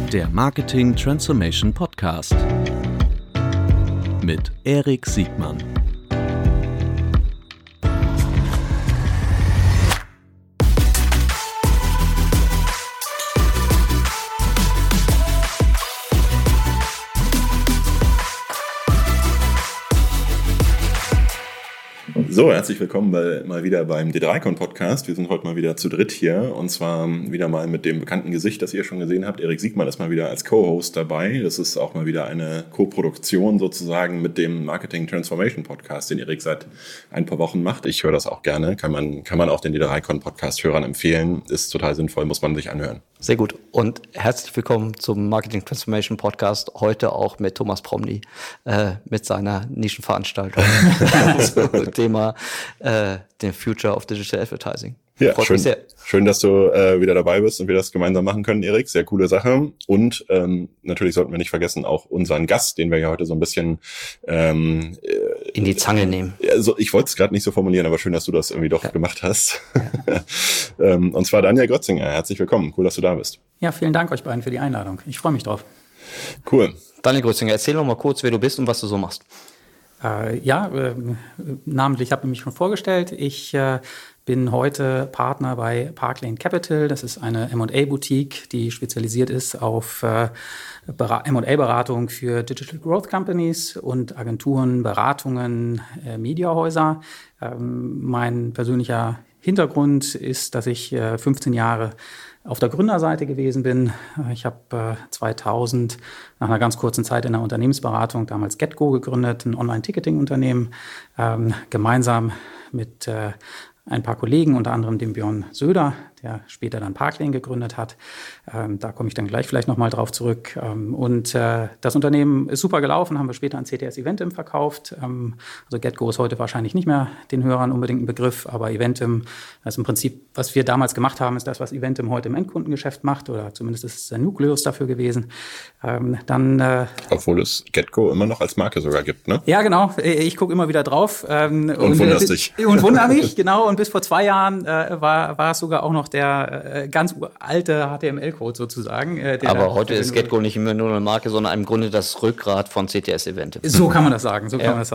Der Marketing Transformation Podcast mit Erik Siegmann. So, herzlich willkommen mal wieder beim D3Con-Podcast. Wir sind heute mal wieder zu dritt hier und zwar wieder mal mit dem bekannten Gesicht, das ihr schon gesehen habt. Erik Siegmann ist mal wieder als Co-Host dabei. Das ist auch mal wieder eine Co-Produktion sozusagen mit dem Marketing Transformation Podcast, den Erik seit ein paar Wochen macht. Ich höre das auch gerne. Kann man auch den D3Con-Podcast-Hörern empfehlen. Ist total sinnvoll, muss man sich anhören. Sehr gut. Und herzlich willkommen zum Marketing Transformation Podcast. Heute auch mit Thomas Promny, mit seiner Nischenveranstaltung zum Thema den Future of Digital Advertising. Ja, schön, dass du wieder dabei bist und wir das gemeinsam machen können, Erik. Sehr coole Sache. Und natürlich sollten wir nicht vergessen, auch unseren Gast, den wir ja heute so ein bisschen in die Zange nehmen. Also ich wollte es gerade nicht so formulieren, aber schön, dass du das irgendwie doch gemacht hast. Und zwar Daniel Grötzinger. Herzlich willkommen. Cool, dass du da bist. Ja, vielen Dank euch beiden für die Einladung. Ich freue mich drauf. Cool. Daniel Grötzinger, erzähl noch mal kurz, wer du bist und was du so machst. Namentlich habe ich mich schon vorgestellt. Ich bin heute Partner bei Parklane Capital. Das ist eine M&A-Boutique, die spezialisiert ist auf M&A-Beratung für Digital Growth Companies und Agenturen, Beratungen, Mediahäuser. Mein persönlicher Hintergrund ist, dass ich 15 Jahre auf der Gründerseite gewesen bin. Ich habe 2000 nach einer ganz kurzen Zeit in der Unternehmensberatung damals GetGo gegründet, ein Online-Ticketing-Unternehmen, gemeinsam mit ein paar Kollegen, unter anderem dem Björn Söder, der später dann Parklane gegründet hat. Da komme ich dann gleich vielleicht nochmal drauf zurück. Und das Unternehmen ist super gelaufen, haben wir später an CTS Eventim verkauft. Also GetGo ist heute wahrscheinlich nicht mehr den Hörern unbedingt ein Begriff, aber Eventim, das ist im Prinzip, was wir damals gemacht haben, ist das, was Eventim heute im Endkundengeschäft macht, oder zumindest ist es der Nukleus dafür gewesen. Obwohl es GetGo immer noch als Marke sogar gibt, ne? Ja, genau. Ich gucke immer wieder drauf. Und wunderst dich. Und wundere mich, genau. Und bis vor 2 Jahren war es sogar auch noch der ganz alte HTML-Code sozusagen. Aber heute ist GetGo nicht mehr nur eine Marke, sondern im Grunde das Rückgrat von CTS Eventim. So kann man das sagen,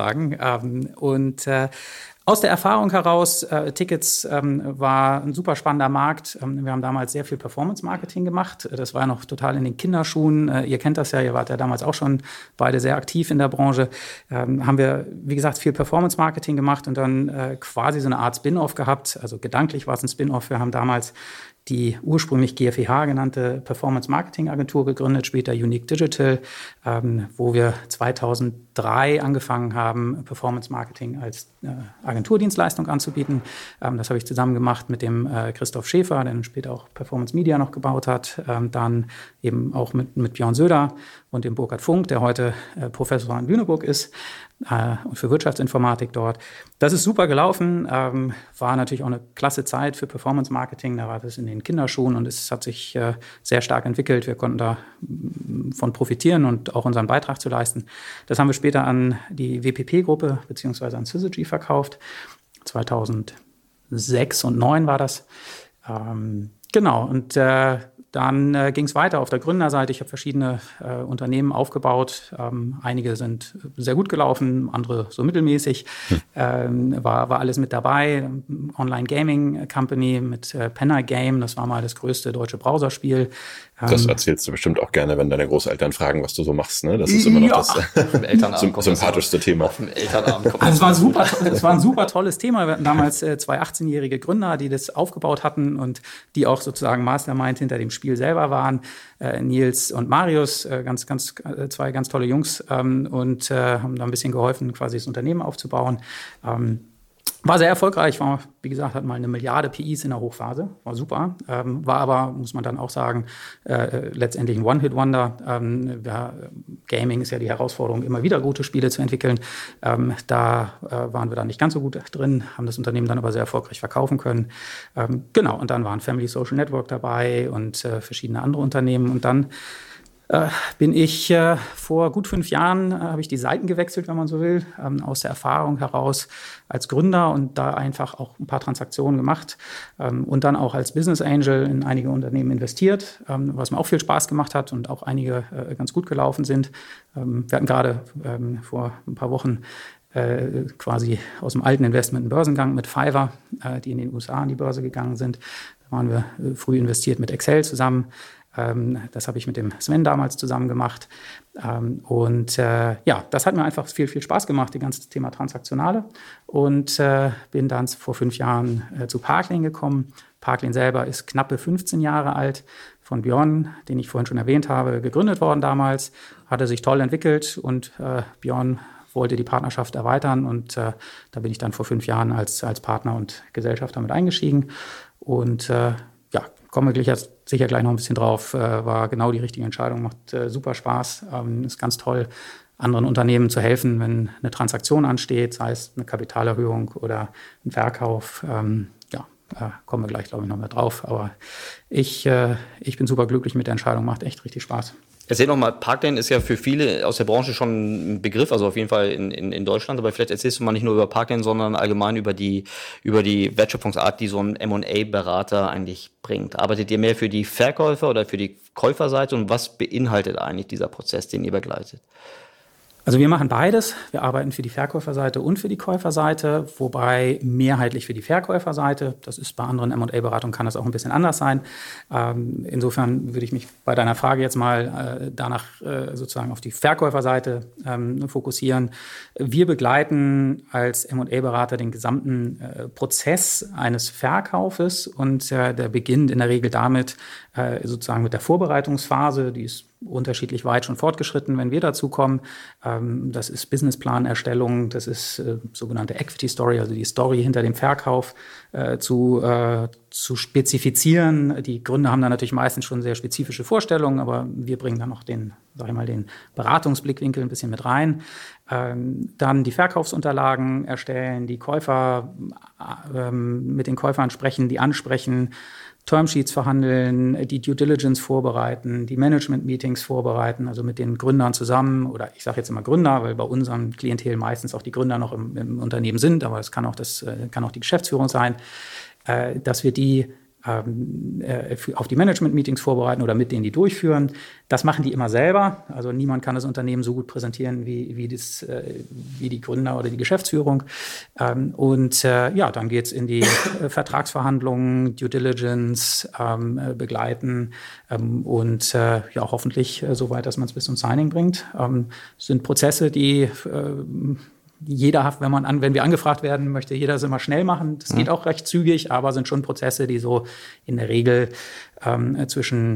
Aus der Erfahrung heraus, Tickets war ein super spannender Markt. Wir haben damals sehr viel Performance-Marketing gemacht. Das war ja noch total in den Kinderschuhen. Ihr kennt das ja, ihr wart ja damals auch schon beide sehr aktiv in der Branche. Haben wir, wie gesagt, viel Performance-Marketing gemacht und dann quasi so eine Art Spin-off gehabt. Also gedanklich war es ein Spin-off. Wir haben damals die ursprünglich GfEH genannte Performance-Marketing-Agentur gegründet, später Unique Digital, wo wir 2003 angefangen haben, Performance-Marketing als Agenturdienstleistung anzubieten. Das habe ich zusammen gemacht mit dem Christoph Schäfer, der dann später auch Performance Media noch gebaut hat. Dann eben auch mit Björn Söder und dem Burkhard Funk, der heute Professor an Lüneburg ist und für Wirtschaftsinformatik dort. Das ist super gelaufen, war natürlich auch eine klasse Zeit für Performance-Marketing. Da war das in den Kinderschuhen und es hat sich sehr stark entwickelt. Wir konnten davon profitieren und auch unseren Beitrag zu leisten. Das haben wir später an die WPP-Gruppe bzw. an Syzygy verkauft. 2006 und 2009 war das. Genau, und dann ging es weiter auf der Gründerseite. Ich habe verschiedene Unternehmen aufgebaut. Einige sind sehr gut gelaufen, andere so mittelmäßig. War alles mit dabei. Online-Gaming-Company mit Penner Game. Das war mal das größte deutsche Browserspiel. Das erzählst du bestimmt auch gerne, wenn deine Großeltern fragen, was du so machst. Ne? Das ist immer noch das sympathischste Thema. Also es war ein super tolles Thema. Wir hatten damals 2 18-jährige Gründer, die das aufgebaut hatten und die auch sozusagen Mastermind hinter dem Spiel selber waren. Nils und Marius, zwei ganz tolle Jungs und haben da ein bisschen geholfen, quasi das Unternehmen aufzubauen. War sehr erfolgreich, war, wie gesagt, hat mal 1 Milliarde PIs in der Hochphase, war super, war aber, muss man dann auch sagen, letztendlich ein One-Hit-Wonder. Gaming ist ja die Herausforderung, immer wieder gute Spiele zu entwickeln. Da waren wir dann nicht ganz so gut drin, haben das Unternehmen dann aber sehr erfolgreich verkaufen können. Genau, und dann waren Family Social Network dabei und verschiedene andere Unternehmen und dann bin ich vor gut 5 Jahren, habe ich die Seiten gewechselt, wenn man so will, aus der Erfahrung heraus als Gründer und da einfach auch ein paar Transaktionen gemacht und dann auch als Business Angel in einige Unternehmen investiert, was mir auch viel Spaß gemacht hat und auch einige ganz gut gelaufen sind. Wir hatten gerade vor ein paar Wochen quasi aus dem alten Investment einen Börsengang mit Fiverr, die in den USA an die Börse gegangen sind. Da waren wir früh investiert mit Excel zusammen. Das habe ich mit dem Sven damals zusammen gemacht. Und das hat mir einfach viel, viel Spaß gemacht, das ganze Thema Transaktionale. Und bin dann vor 5 Jahren zu Parklane gekommen. Parklane selber ist knappe 15 Jahre alt, von Björn, den ich vorhin schon erwähnt habe, gegründet worden damals. Hatte sich toll entwickelt und Björn wollte die Partnerschaft erweitern. Und da bin ich dann vor 5 Jahren als Partner und Gesellschafter mit eingestiegen. Und kommen wir sicher gleich noch ein bisschen drauf, war genau die richtige Entscheidung, macht super Spaß, ist ganz toll, anderen Unternehmen zu helfen, wenn eine Transaktion ansteht, sei es eine Kapitalerhöhung oder ein Verkauf. Kommen wir gleich, glaube ich, noch mal drauf. Aber ich bin super glücklich mit der Entscheidung, macht echt richtig Spaß. Erzähl noch mal, Parklane ist ja für viele aus der Branche schon ein Begriff, also auf jeden Fall in Deutschland, aber vielleicht erzählst du mal nicht nur über Parklane, sondern allgemein über die Wertschöpfungsart, die so ein M&A-Berater eigentlich bringt. Arbeitet ihr mehr für die Verkäufer oder für die Käuferseite und was beinhaltet eigentlich dieser Prozess, den ihr begleitet? Also wir machen beides. Wir arbeiten für die Verkäuferseite und für die Käuferseite, wobei mehrheitlich für die Verkäuferseite. Das ist bei anderen M&A-Beratungen, kann das auch ein bisschen anders sein. Insofern würde ich mich bei deiner Frage jetzt mal danach sozusagen auf die Verkäuferseite fokussieren. Wir begleiten als M&A-Berater den gesamten Prozess eines Verkaufes und der beginnt in der Regel damit, sozusagen mit der Vorbereitungsphase, die ist unterschiedlich weit schon fortgeschritten, wenn wir dazu kommen. Das ist Businessplanerstellung, das ist sogenannte Equity Story, also die Story hinter dem Verkauf zu spezifizieren. Die Gründer haben da natürlich meistens schon sehr spezifische Vorstellungen, aber wir bringen dann noch den Beratungsblickwinkel ein bisschen mit rein. Dann die Verkaufsunterlagen erstellen, die Käufer mit den Käufern sprechen, die ansprechen, Termsheets verhandeln, die Due Diligence vorbereiten, die Management-Meetings vorbereiten, also mit den Gründern zusammen, oder ich sage jetzt immer Gründer, weil bei unserem Klientel meistens auch die Gründer noch im Unternehmen sind, aber es kann auch die Geschäftsführung sein, dass wir die auf die Management-Meetings vorbereiten oder mit denen die durchführen. Das machen die immer selber. Also niemand kann das Unternehmen so gut präsentieren wie die Gründer oder die Geschäftsführung. Dann geht es in die Vertragsverhandlungen, Due Diligence, begleiten und hoffentlich so weit, dass man es bis zum Signing bringt. Sind Prozesse, die jeder, wenn wir angefragt werden, möchte jeder es immer schnell machen. Das geht auch recht zügig, aber sind schon Prozesse, die so in der Regel zwischen,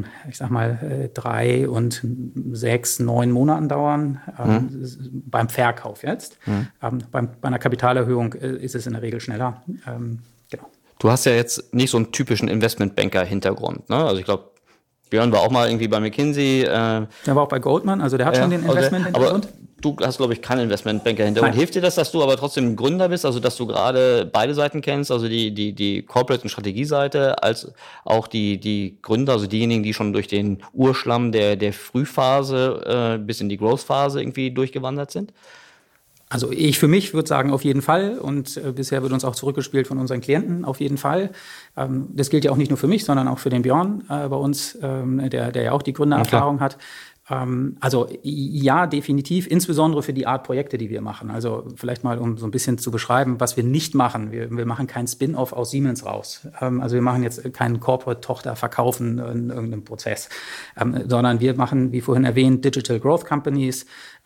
3 und 6, 9 Monaten dauern, beim Verkauf jetzt. Bei einer Kapitalerhöhung ist es in der Regel schneller. Genau. Du hast ja jetzt nicht so einen typischen Investmentbanker-Hintergrund, ne? Also ich glaube, Björn war auch mal irgendwie bei McKinsey. Der war auch bei Goldman, also der hat schon den Investment-Hintergrund. Aber du hast, glaube ich, keinen Investmentbanker-Hintergrund. Hilft dir das, dass du aber trotzdem Gründer bist, also dass du gerade beide Seiten kennst, also die Corporate- und Strategieseite, als auch die Gründer, also diejenigen, die schon durch den Urschlamm der Frühphase bis in die Growth-Phase irgendwie durchgewandert sind? Also ich für mich würde sagen, auf jeden Fall. Und bisher wird uns auch zurückgespielt von unseren Klienten, auf jeden Fall. Das gilt ja auch nicht nur für mich, sondern auch für den Björn bei uns, der ja auch die Gründererfahrung hat. Also ja, definitiv, insbesondere für die Art Projekte, die wir machen. Also vielleicht mal, um so ein bisschen zu beschreiben, was wir nicht machen. Wir machen keinen Spin-off aus Siemens raus. Also wir machen jetzt keinen Corporate-Tochter verkaufen in irgendeinem Prozess, sondern wir machen, wie vorhin erwähnt, Digital Growth Companies.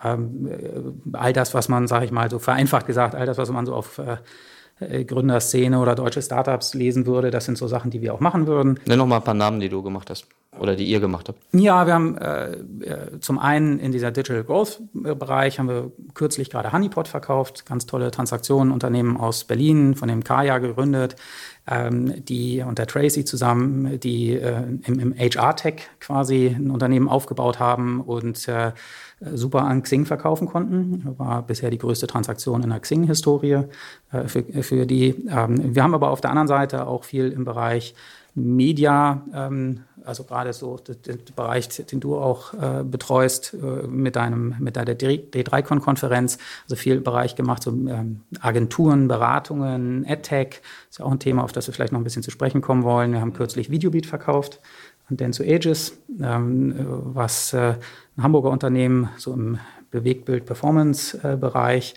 All das, was man, sage ich mal, so vereinfacht gesagt, all das, was man so auf Gründerszene oder deutsche Startups lesen würde, das sind so Sachen, die wir auch machen würden. Nenn noch mal ein paar Namen, die du gemacht hast oder die ihr gemacht habt. Ja, wir haben zum einen in dieser Digital Growth Bereich haben wir kürzlich gerade Honeypot verkauft, ganz tolle Transaktionen, Unternehmen aus Berlin, von dem Kaya gegründet, die und der Tracy zusammen, die im HR-Tech quasi ein Unternehmen aufgebaut haben und super an Xing verkaufen konnten. War bisher die größte Transaktion in der Xing-Historie für die. Wir haben aber auf der anderen Seite auch viel im Bereich Media, also gerade so der Bereich, den du auch betreust mit der D3Con-Konferenz, also viel Bereich gemacht, so Agenturen, Beratungen, AdTech, ist ja auch ein Thema, auf das wir vielleicht noch ein bisschen zu sprechen kommen wollen. Wir haben kürzlich Videobeat verkauft an Dentsu Aegis, was ein Hamburger Unternehmen so im Bewegtbild-Performance-Bereich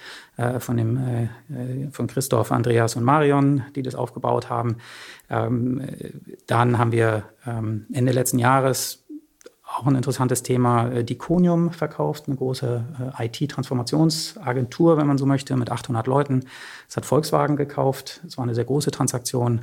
von Christoph, Andreas und Marion, die das aufgebaut haben. Dann haben wir Ende letzten Jahres auch ein interessantes Thema, Diconium verkauft, eine große IT-Transformationsagentur, wenn man so möchte, mit 800 Leuten. Das hat Volkswagen gekauft. Das war eine sehr große Transaktion.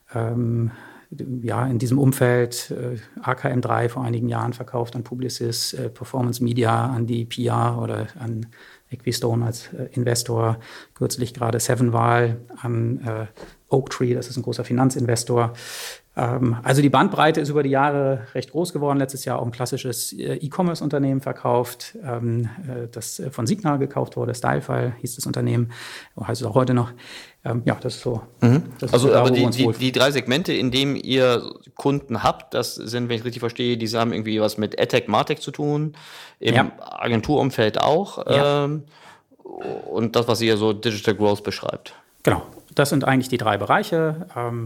In diesem Umfeld AKM3 vor einigen Jahren verkauft an Publicis, Performance Media, an die PR oder an Equistone als Investor, kürzlich gerade Sevenval an Oaktree, das ist ein großer Finanzinvestor. Also die Bandbreite ist über die Jahre recht groß geworden. Letztes Jahr auch ein klassisches E-Commerce-Unternehmen verkauft, das von Signa gekauft wurde. Stylefile hieß das Unternehmen, heißt es auch heute noch. Das ist so. Das also ist da, aber die 3 Segmente, in denen ihr Kunden habt, das sind, wenn ich richtig verstehe, die haben irgendwie was mit AdTech, MarTech zu tun, im Agenturumfeld auch. Und das, was ihr so Digital Growth beschreibt. Genau, das sind eigentlich die 3 Bereiche.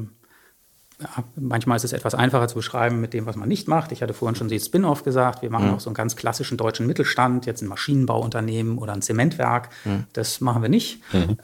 Manchmal ist es etwas einfacher zu beschreiben mit dem, was man nicht macht. Ich hatte vorhin schon den Spin-off gesagt. Wir machen auch so einen ganz klassischen deutschen Mittelstand, jetzt ein Maschinenbauunternehmen oder ein Zementwerk. Das machen wir nicht.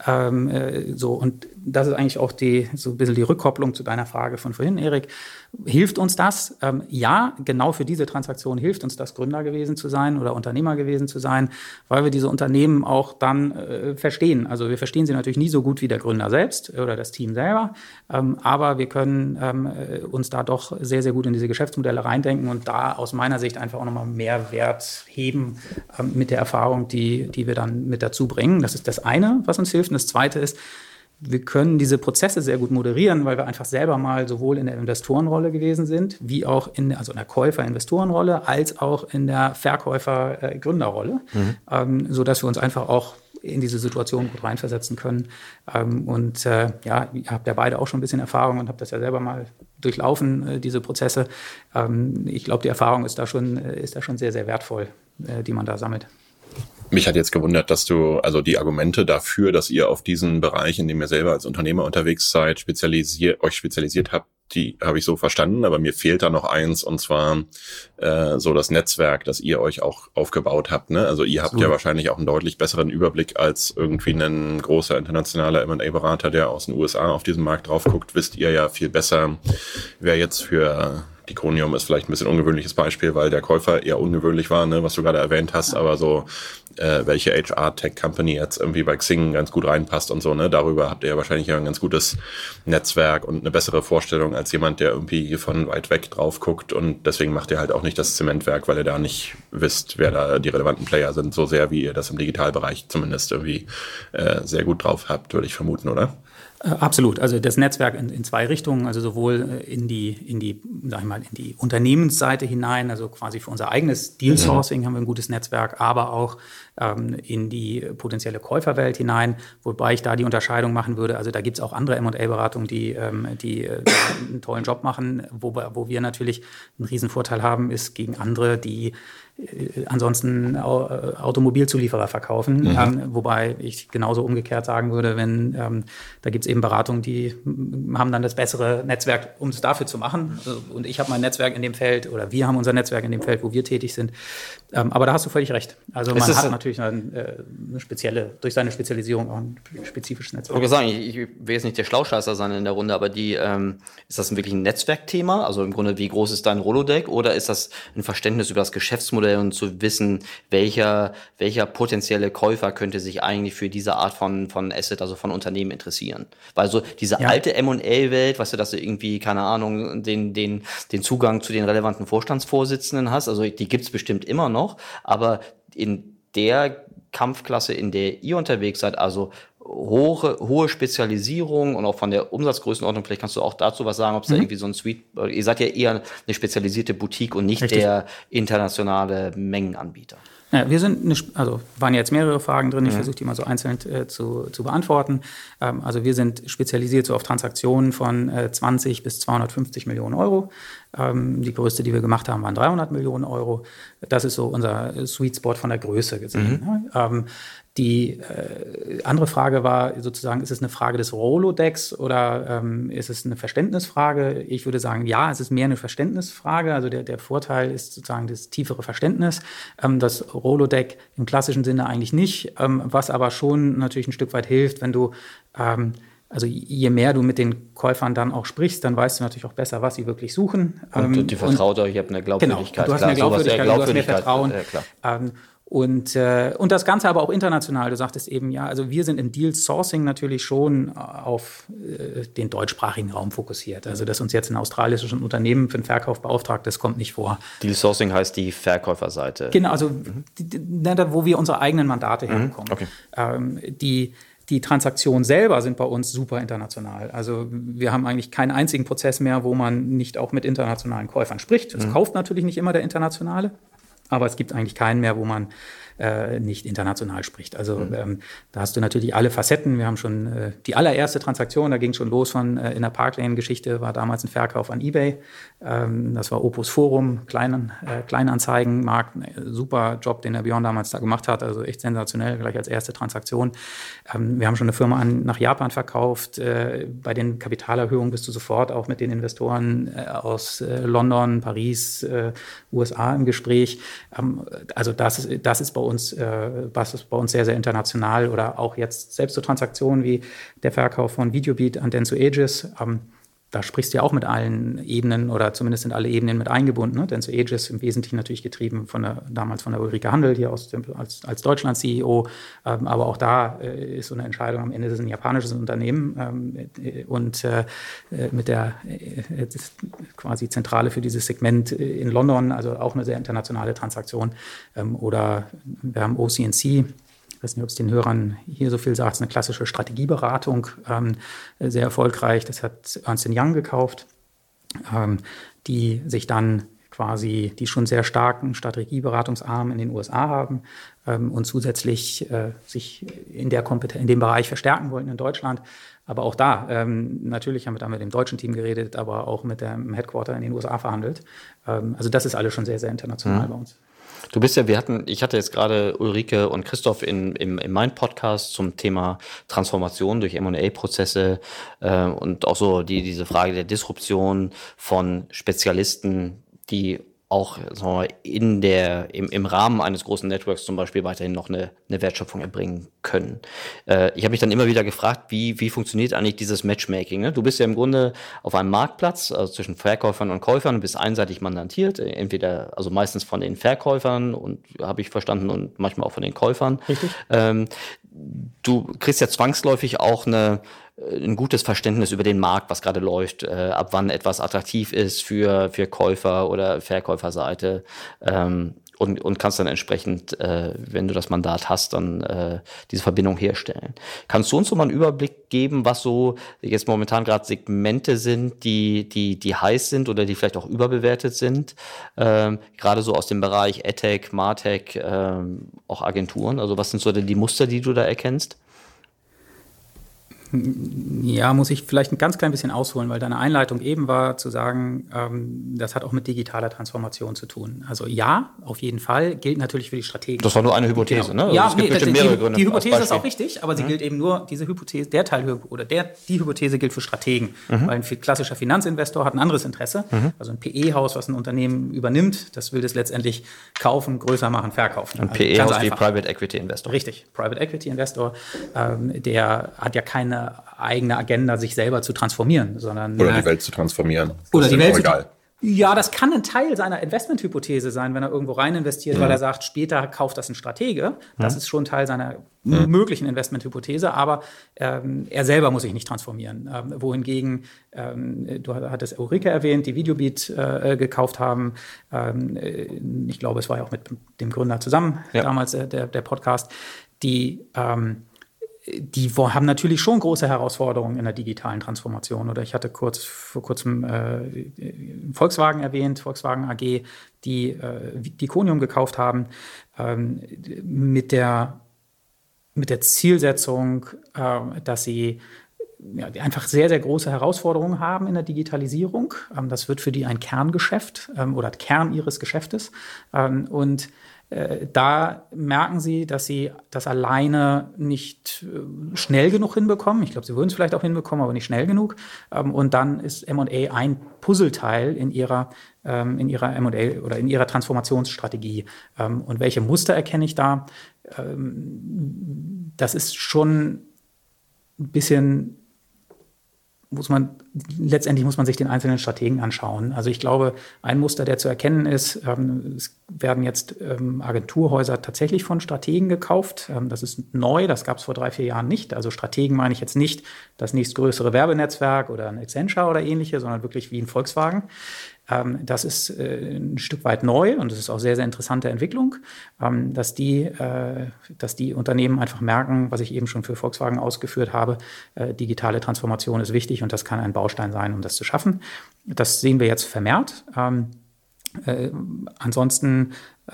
Und das ist eigentlich auch so ein bisschen die Rückkopplung zu deiner Frage von vorhin, Erik. Hilft uns das? Ja, genau für diese Transaktion hilft uns das, Gründer gewesen zu sein oder Unternehmer gewesen zu sein, weil wir diese Unternehmen auch dann verstehen. Also wir verstehen sie natürlich nie so gut wie der Gründer selbst oder das Team selber, aber wir können uns da doch sehr, sehr gut in diese Geschäftsmodelle reindenken und da aus meiner Sicht einfach auch nochmal mehr Wert heben mit der Erfahrung, die wir dann mit dazu bringen. Das ist das eine, was uns hilft. Und das zweite ist, wir können diese Prozesse sehr gut moderieren, weil wir einfach selber mal sowohl in der Investorenrolle gewesen sind, wie auch in der Käufer-Investorenrolle, als auch in der Verkäufer-Gründerrolle, sodass wir uns einfach auch in diese Situation gut reinversetzen können. Ihr habt ja beide auch schon ein bisschen Erfahrung und habt das ja selber mal durchlaufen, diese Prozesse. Ich glaube, die Erfahrung ist da schon sehr, sehr wertvoll, die man da sammelt. Mich hat jetzt gewundert, dass also die Argumente dafür, dass ihr auf diesen Bereich, in dem ihr selber als Unternehmer unterwegs seid, euch spezialisiert habt, die habe ich so verstanden, aber mir fehlt da noch eins, und zwar so das Netzwerk, das ihr euch auch aufgebaut habt. Ne? Also ihr habt ja wahrscheinlich auch einen deutlich besseren Überblick als irgendwie ein großer internationaler M&A-Berater, der aus den USA auf diesen Markt drauf guckt. Wisst ihr ja viel besser, wer jetzt für Diconium ist vielleicht ein bisschen ungewöhnliches Beispiel, weil der Käufer eher ungewöhnlich war, ne, was du gerade erwähnt hast, aber so welche HR-Tech-Company jetzt irgendwie bei Xing ganz gut reinpasst und so, ne, darüber habt ihr ja wahrscheinlich ja ein ganz gutes Netzwerk und eine bessere Vorstellung als jemand, der irgendwie von weit weg drauf guckt, und deswegen macht ihr halt auch nicht das Zementwerk, weil ihr da nicht wisst, wer da die relevanten Player sind, so sehr wie ihr das im Digitalbereich zumindest irgendwie sehr gut drauf habt, würde ich vermuten, oder? Absolut. Also das Netzwerk in 2 Richtungen, also sowohl in die Unternehmensseite hinein, also quasi für unser eigenes Deal-Sourcing haben wir ein gutes Netzwerk, aber auch in die potenzielle Käuferwelt hinein, wobei ich da die Unterscheidung machen würde. Also da gibt es auch andere M&A-Beratungen, die einen tollen Job machen, wo wir natürlich einen Riesen Vorteil haben, ist gegen andere, die ansonsten Automobilzulieferer verkaufen, wobei ich genauso umgekehrt sagen würde, wenn da gibt es eben Beratungen, die haben dann das bessere Netzwerk, um es dafür zu machen. Und ich habe mein Netzwerk in dem Feld, oder wir haben unser Netzwerk in dem Feld, wo wir tätig sind. Aber da hast du völlig recht. Also man hat natürlich eine spezielle, durch seine Spezialisierung auch ein spezifisches Netzwerk. Ich würde sagen, ich will jetzt nicht der Schlauscheißer sein in der Runde, aber ist das wirklich ein Netzwerkthema? Also im Grunde, wie groß ist dein Rolodeck? Oder ist das ein Verständnis über das Geschäftsmodell und zu wissen, welcher potenzielle Käufer könnte sich eigentlich für diese Art von Asset, also von Unternehmen interessieren? Weil so diese alte M&A-Welt, weißt du, dass du irgendwie, keine Ahnung, den Zugang zu den relevanten Vorstandsvorsitzenden hast, also die gibt's bestimmt immer noch, aber in der Kampfklasse, in der ihr unterwegs seid, also hohe Spezialisierung und auch von der Umsatzgrößenordnung, vielleicht kannst du auch dazu was sagen, ob es da irgendwie so ein Suite, ihr seid ja eher eine spezialisierte Boutique und nicht der internationale Mengenanbieter. Ja, waren jetzt mehrere Fragen drin, ich versuche die mal so einzeln zu beantworten. Also wir sind spezialisiert so auf Transaktionen von 20 bis 250 Millionen Euro. Die größte, die wir gemacht haben, waren 300 Millionen Euro. Das ist so unser Sweet Spot von der Größe gesehen. Die andere Frage war sozusagen, ist es eine Frage des Rolodex oder ist es eine Verständnisfrage? Ich würde sagen, ja, es ist mehr eine Verständnisfrage. Also der Vorteil ist sozusagen das tiefere Verständnis. Das Rolodex im klassischen Sinne eigentlich nicht, was aber schon natürlich ein Stück weit hilft, wenn du also je mehr du mit den Käufern dann auch sprichst, dann weißt du natürlich auch besser, was sie wirklich suchen. Und die vertraut euch, ihr habt eine Glaubwürdigkeit. Genau, du hast eine Glaubwürdigkeit, du hast mehr Vertrauen. Klar. Und das Ganze aber auch international. Du sagtest eben, ja, also wir sind im Deal Sourcing natürlich schon auf den deutschsprachigen Raum fokussiert. Also dass uns jetzt ein australisches Unternehmen für den Verkauf beauftragt, das kommt nicht vor. Deal Sourcing heißt die Verkäuferseite. Genau, also wo wir unsere eigenen Mandate herbekommen. Okay. Die Transaktionen selber sind bei uns super international. Also wir haben eigentlich keinen einzigen Prozess mehr, wo man nicht auch mit internationalen Käufern spricht. Es kauft natürlich nicht immer der Internationale, aber es gibt eigentlich keinen mehr, wo man nicht international spricht. Also da hast du natürlich alle Facetten. Wir haben schon die allererste Transaktion, da ging schon los von in der Parklane-Geschichte, war damals ein Verkauf an eBay. Das war Opus Forum, Kleinanzeigenmarkt. Super Job, den der Björn damals da gemacht hat. Also echt sensationell, gleich als erste Transaktion. Wir haben schon eine Firma nach Japan verkauft. Bei den Kapitalerhöhungen bist du sofort auch mit den Investoren aus London, Paris, USA im Gespräch. Also das ist bei uns sehr, sehr international, oder auch jetzt selbst so Transaktionen wie der Verkauf von Videobeat an Dentsu Aegis. Da sprichst du ja auch mit allen Ebenen, oder zumindest sind alle Ebenen mit eingebunden. Ne? Dentsu Aegis im Wesentlichen natürlich getrieben damals von der Ulrike Handel hier als Deutschland-CEO. Aber auch da ist so eine Entscheidung, am Ende ist es ein japanisches Unternehmen mit der quasi Zentrale für dieses Segment in London, also auch eine sehr internationale Transaktion. Oder wir haben OC&C. Ich weiß nicht, ob es den Hörern hier so viel sagt, es ist eine klassische Strategieberatung, sehr erfolgreich. Das hat Ernst & Young gekauft, die sich dann quasi, die schon sehr starken Strategieberatungsarm in den USA haben und zusätzlich sich in dem Bereich verstärken wollten in Deutschland. Aber auch da, natürlich haben wir da mit dem deutschen Team geredet, aber auch mit dem Headquarter in den USA verhandelt. Also das ist alles schon sehr, sehr international bei uns. Du bist ja, ich hatte jetzt gerade Ulrike und Christoph in meinem Podcast zum Thema Transformation durch M&A-Prozesse und auch so diese Frage der Disruption von Spezialisten, die auch, sagen wir, im Rahmen eines großen Networks zum Beispiel weiterhin noch eine Wertschöpfung erbringen können. Ich habe mich dann immer wieder gefragt, wie funktioniert eigentlich dieses Matchmaking? Ne? Du bist ja im Grunde auf einem Marktplatz, also zwischen Verkäufern und Käufern, und bist einseitig mandatiert, entweder, also meistens von den Verkäufern, und habe ich verstanden, und manchmal auch von den Käufern. Richtig. Du kriegst ja zwangsläufig auch ein gutes Verständnis über den Markt, was gerade läuft, ab wann etwas attraktiv ist für Käufer oder Verkäuferseite, und kannst dann entsprechend, wenn du das Mandat hast, dann diese Verbindung herstellen. Kannst du uns so mal einen Überblick geben, was so jetzt momentan gerade Segmente sind, die heiß sind oder die vielleicht auch überbewertet sind, gerade so aus dem Bereich AdTech, MarTech, auch Agenturen? Also was sind so die Muster, die du da erkennst? Ja, muss ich vielleicht ein ganz klein bisschen ausholen, weil deine Einleitung eben war zu sagen, das hat auch mit digitaler Transformation zu tun. Also ja, auf jeden Fall, gilt natürlich für die Strategen. Das war nur eine Hypothese, genau. Ne? Ja, also es gibt bestimmt mehrere Gründe. Die Hypothese ist auch richtig, aber sie gilt eben nur, diese Hypothese, die Hypothese gilt für Strategen, weil ein klassischer Finanzinvestor hat ein anderes Interesse. Also ein PE-Haus, was ein Unternehmen übernimmt, das will das letztendlich kaufen, größer machen, verkaufen. Ein PE-Haus wie Private Equity Investor. Richtig, Private Equity Investor, der hat ja keine eigene Agenda, sich selber zu transformieren, sondern oder die Welt zu transformieren. Oder die Welt egal. Ja, das kann ein Teil seiner Investmenthypothese sein, wenn er irgendwo rein investiert, weil er sagt, später kauft das ein Stratege. Das ist schon Teil seiner möglichen Investmenthypothese, aber er selber muss sich nicht transformieren. Wohingegen, du hattest Ulrike erwähnt, die Videobeat gekauft haben. Ich glaube, es war ja auch mit dem Gründer zusammen damals der Podcast, die die haben natürlich schon große Herausforderungen in der digitalen Transformation. Oder ich hatte vor kurzem Volkswagen erwähnt, Volkswagen AG, die Diconium gekauft haben, mit der Zielsetzung, dass sie einfach sehr, sehr große Herausforderungen haben in der Digitalisierung. Das wird für die ein Kerngeschäft oder Kern ihres Geschäftes. Und da merken sie, dass sie das alleine nicht schnell genug hinbekommen. Ich glaube, sie würden es vielleicht auch hinbekommen, aber nicht schnell genug. Und dann ist M&A ein Puzzleteil in ihrer M&A oder in ihrer Transformationsstrategie. Und welche Muster erkenne ich da? Das ist schon ein bisschen, letztendlich muss man sich den einzelnen Strategen anschauen. Also ich glaube, ein Muster, der zu erkennen ist, es werden jetzt Agenturhäuser tatsächlich von Strategen gekauft. Das ist neu, das gab es vor 3-4 Jahren nicht. Also Strategen meine ich jetzt nicht das nächstgrößere Werbenetzwerk oder ein Accenture oder ähnliche, sondern wirklich wie ein Volkswagen. Das ist ein Stück weit neu und es ist auch sehr, sehr interessante Entwicklung, dass die Unternehmen einfach merken, was ich eben schon für Volkswagen ausgeführt habe, digitale Transformation ist wichtig und das kann ein Baustein sein, um das zu schaffen. Das sehen wir jetzt vermehrt. Ansonsten,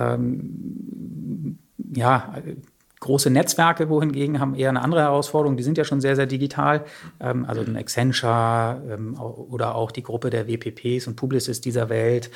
große Netzwerke wohingegen haben eher eine andere Herausforderung. Die sind ja schon sehr, sehr digital. Also ein Accenture oder auch die Gruppe der WPPs und Publicis dieser Welt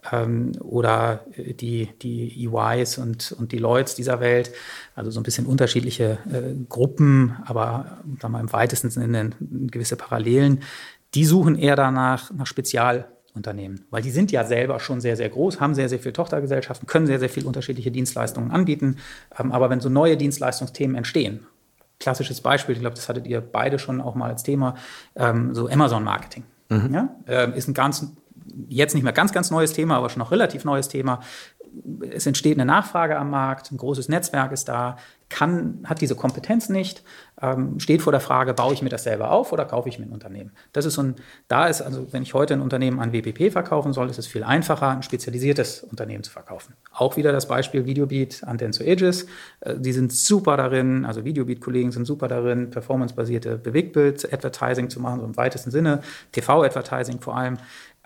oder die EYs und die Deloittes dieser Welt. Also so ein bisschen unterschiedliche Gruppen, aber sagen wir, im weitesten Sinne gewisse Parallelen. Die suchen eher danach nach Spezialunternehmen, weil die sind ja selber schon sehr, sehr groß, haben sehr, sehr viele Tochtergesellschaften, können sehr, sehr viele unterschiedliche Dienstleistungen anbieten. Aber wenn so neue Dienstleistungsthemen entstehen, klassisches Beispiel, ich glaube, das hattet ihr beide schon auch mal als Thema, so Amazon-Marketing. Ja? Ist jetzt nicht mehr ganz, ganz neues Thema, aber schon noch relativ neues Thema. Es entsteht eine Nachfrage am Markt, ein großes Netzwerk ist da, hat diese Kompetenz nicht, steht vor der Frage, baue ich mir das selber auf oder kaufe ich mir ein Unternehmen? Das ist also, wenn ich heute ein Unternehmen an WPP verkaufen soll, ist es viel einfacher, ein spezialisiertes Unternehmen zu verkaufen. Auch wieder das Beispiel Videobeat an Dentsu Aegis. Die sind super darin, also Videobeat-Kollegen sind super darin, performancebasierte Bewegtbild-Advertising zu machen, so im weitesten Sinne, TV-Advertising vor allem.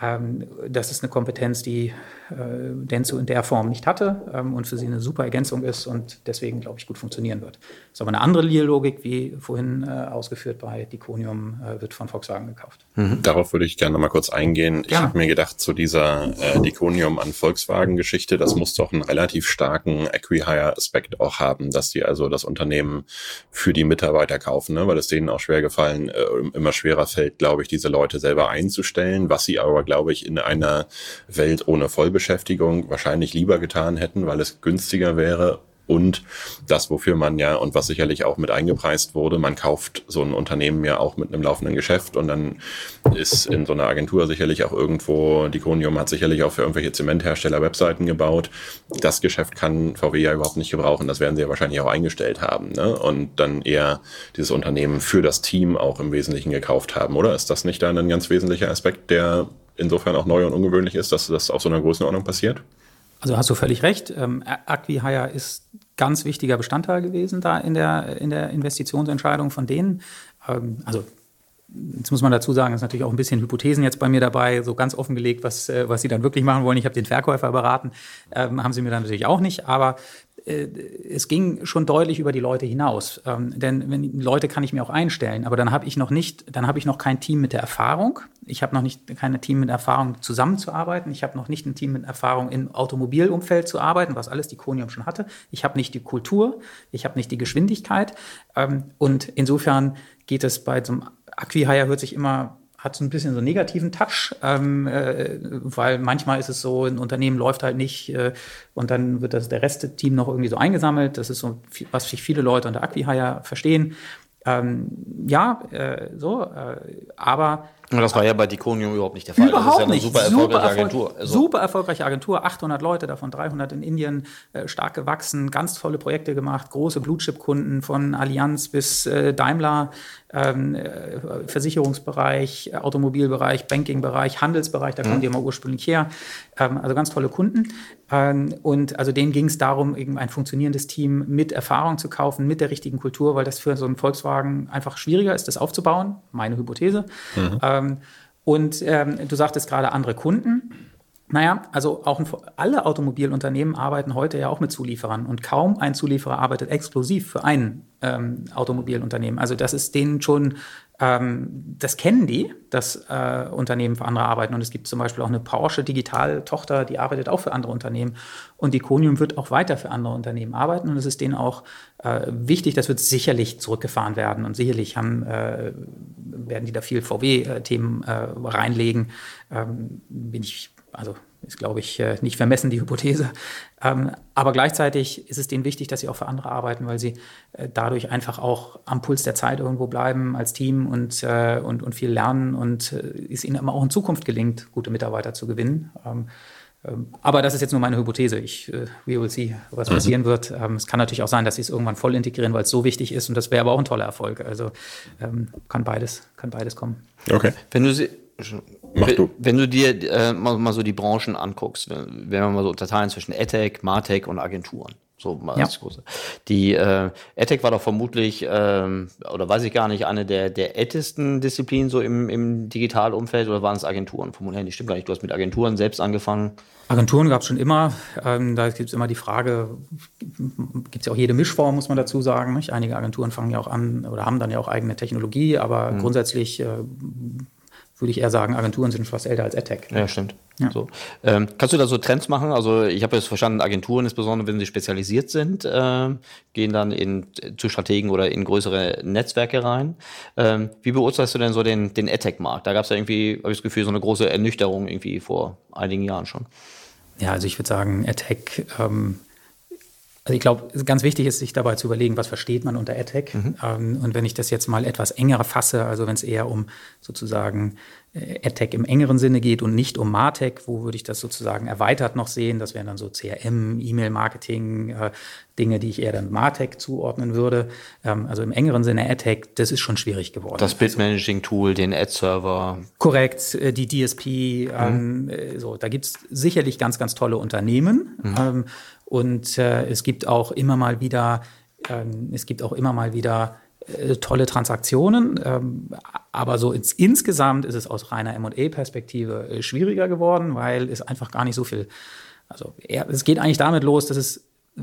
Das ist eine Kompetenz, die Dentsu in der Form nicht hatte und für sie eine super Ergänzung ist und deswegen, glaube ich, gut funktionieren wird. Das ist aber eine andere Logik, wie vorhin ausgeführt bei Diconium, wird von Volkswagen gekauft. Darauf würde ich gerne noch mal kurz eingehen. Ich habe mir gedacht, zu dieser Diconium an Volkswagen-Geschichte, das muss doch einen relativ starken Acquihire-Aspekt auch haben, dass die also das Unternehmen für die Mitarbeiter kaufen, ne? Weil es denen auch immer schwerer fällt, glaube ich, diese Leute selber einzustellen, was sie aber, glaube ich, in einer Welt ohne Vollbeschäftigung wahrscheinlich lieber getan hätten, weil es günstiger wäre. Und das, wofür man ja, und was sicherlich auch mit eingepreist wurde, man kauft so ein Unternehmen ja auch mit einem laufenden Geschäft und dann ist in so einer Agentur sicherlich auch irgendwo, Diconium hat sicherlich auch für irgendwelche Zementhersteller Webseiten gebaut. Das Geschäft kann VW ja überhaupt nicht gebrauchen, das werden sie ja wahrscheinlich auch eingestellt haben, ne? Und dann eher dieses Unternehmen für das Team auch im Wesentlichen gekauft haben, oder? Ist das nicht dann ein ganz wesentlicher Aspekt, der insofern auch neu und ungewöhnlich ist, dass das auf so einer Größenordnung passiert? Also hast du völlig recht. Acquihire ist ganz wichtiger Bestandteil gewesen da in der Investitionsentscheidung von denen. Also jetzt muss man dazu sagen, ist natürlich auch ein bisschen Hypothesen jetzt bei mir dabei, so ganz offengelegt, was sie dann wirklich machen wollen. Ich habe den Verkäufer beraten, haben sie mir dann natürlich auch nicht, aber es ging schon deutlich über die Leute hinaus. Denn Leute kann ich mir auch einstellen, aber dann habe ich noch kein Team mit der Erfahrung. Ich habe noch kein Team mit Erfahrung zusammenzuarbeiten. Ich habe noch nicht ein Team mit Erfahrung im Automobilumfeld zu arbeiten, was alles Diconium schon hatte. Ich habe nicht die Kultur, ich habe nicht die Geschwindigkeit. Und insofern geht es bei so einem Acquihire hat so ein bisschen so einen negativen Touch, weil manchmal ist es so, ein Unternehmen läuft halt nicht und dann wird der Rest des Teams noch irgendwie so eingesammelt. Das ist so, was sich viele Leute unter Acquihire verstehen. Aber Und das war ja bei Diconium überhaupt nicht der Fall. Überhaupt das ist ja nicht. Super erfolgreiche Agentur. Super erfolgreiche Agentur, 800 Leute, davon 300 in Indien, stark gewachsen, ganz tolle Projekte gemacht, große Blue-Chip-Kunden von Allianz bis Daimler, Versicherungsbereich, Automobilbereich, Banking-Bereich, Handelsbereich, da kommen die immer ursprünglich her. Also ganz tolle Kunden. Und also denen ging es darum, eben ein funktionierendes Team mit Erfahrung zu kaufen, mit der richtigen Kultur, weil das für so einen Volkswagen einfach schwieriger ist, das aufzubauen. Meine Hypothese. Und du sagtest gerade andere Kunden. Naja, also auch alle Automobilunternehmen arbeiten heute ja auch mit Zulieferern und kaum ein Zulieferer arbeitet exklusiv für ein Automobilunternehmen. Also das ist denen schon, das kennen die, dass Unternehmen für andere arbeiten. Und es gibt zum Beispiel auch eine Porsche Digital-Tochter, die arbeitet auch für andere Unternehmen. Und Diconium wird auch weiter für andere Unternehmen arbeiten. Und es ist denen auch wichtig, das wird sicherlich zurückgefahren werden. Und sicherlich werden die da viel VW-Themen reinlegen. Ist, glaube ich, nicht vermessen, die Hypothese. Aber gleichzeitig ist es denen wichtig, dass sie auch für andere arbeiten, weil sie dadurch einfach auch am Puls der Zeit irgendwo bleiben als Team und viel lernen und es ihnen immer auch in Zukunft gelingt, gute Mitarbeiter zu gewinnen. Aber das ist jetzt nur meine Hypothese. We will see, was passieren wird. Es kann natürlich auch sein, dass sie es irgendwann voll integrieren, weil es so wichtig ist und das wäre aber auch ein toller Erfolg. Also kann beides kommen. Okay. Wenn du dir mal so die Branchen anguckst, wenn wir mal so unterteilen zwischen EdTech, MarTech und Agenturen. So mal das Große. Die EdTech war doch vermutlich, oder weiß ich gar nicht, eine der ältesten Disziplinen so im Digitalumfeld, oder waren es Agenturen? Vermutlich stimmt gar nicht. Du hast mit Agenturen selbst angefangen. Agenturen gab es schon immer. Da gibt es immer die Frage, gibt es ja auch jede Mischform, muss man dazu sagen. Nicht? Einige Agenturen fangen ja auch an oder haben dann ja auch eigene Technologie, aber grundsätzlich würde ich eher sagen, Agenturen sind fast älter als EdTech. Ja, stimmt. Ja. So. Kannst du da so Trends machen? Also ich habe jetzt verstanden, Agenturen, insbesondere wenn sie spezialisiert sind, gehen dann zu Strategen oder in größere Netzwerke rein. Wie beurteilst du denn so den EdTech-Markt? Da gab es ja irgendwie, habe ich das Gefühl, so eine große Ernüchterung irgendwie vor einigen Jahren schon. Ja, also ich würde sagen, EdTech, also ich glaube, ganz wichtig ist, sich dabei zu überlegen, was versteht man unter EdTech. Und wenn ich das jetzt mal etwas enger fasse, also wenn es eher um sozusagen EdTech im engeren Sinne geht und nicht um MarTech, wo würde ich das sozusagen erweitert noch sehen? Das wären dann so CRM, E-Mail-Marketing, Dinge, die ich eher dann MarTech zuordnen würde. Also im engeren Sinne EdTech, das ist schon schwierig geworden. Das Bid-Managing-Tool, den Ad-Server. Korrekt, die DSP. Da gibt es sicherlich ganz, ganz tolle Unternehmen. Und es gibt auch immer mal wieder tolle Transaktionen, aber so insgesamt ist es aus reiner M&A-Perspektive schwieriger geworden, weil es einfach gar nicht so viel, es geht eigentlich damit los, dass es,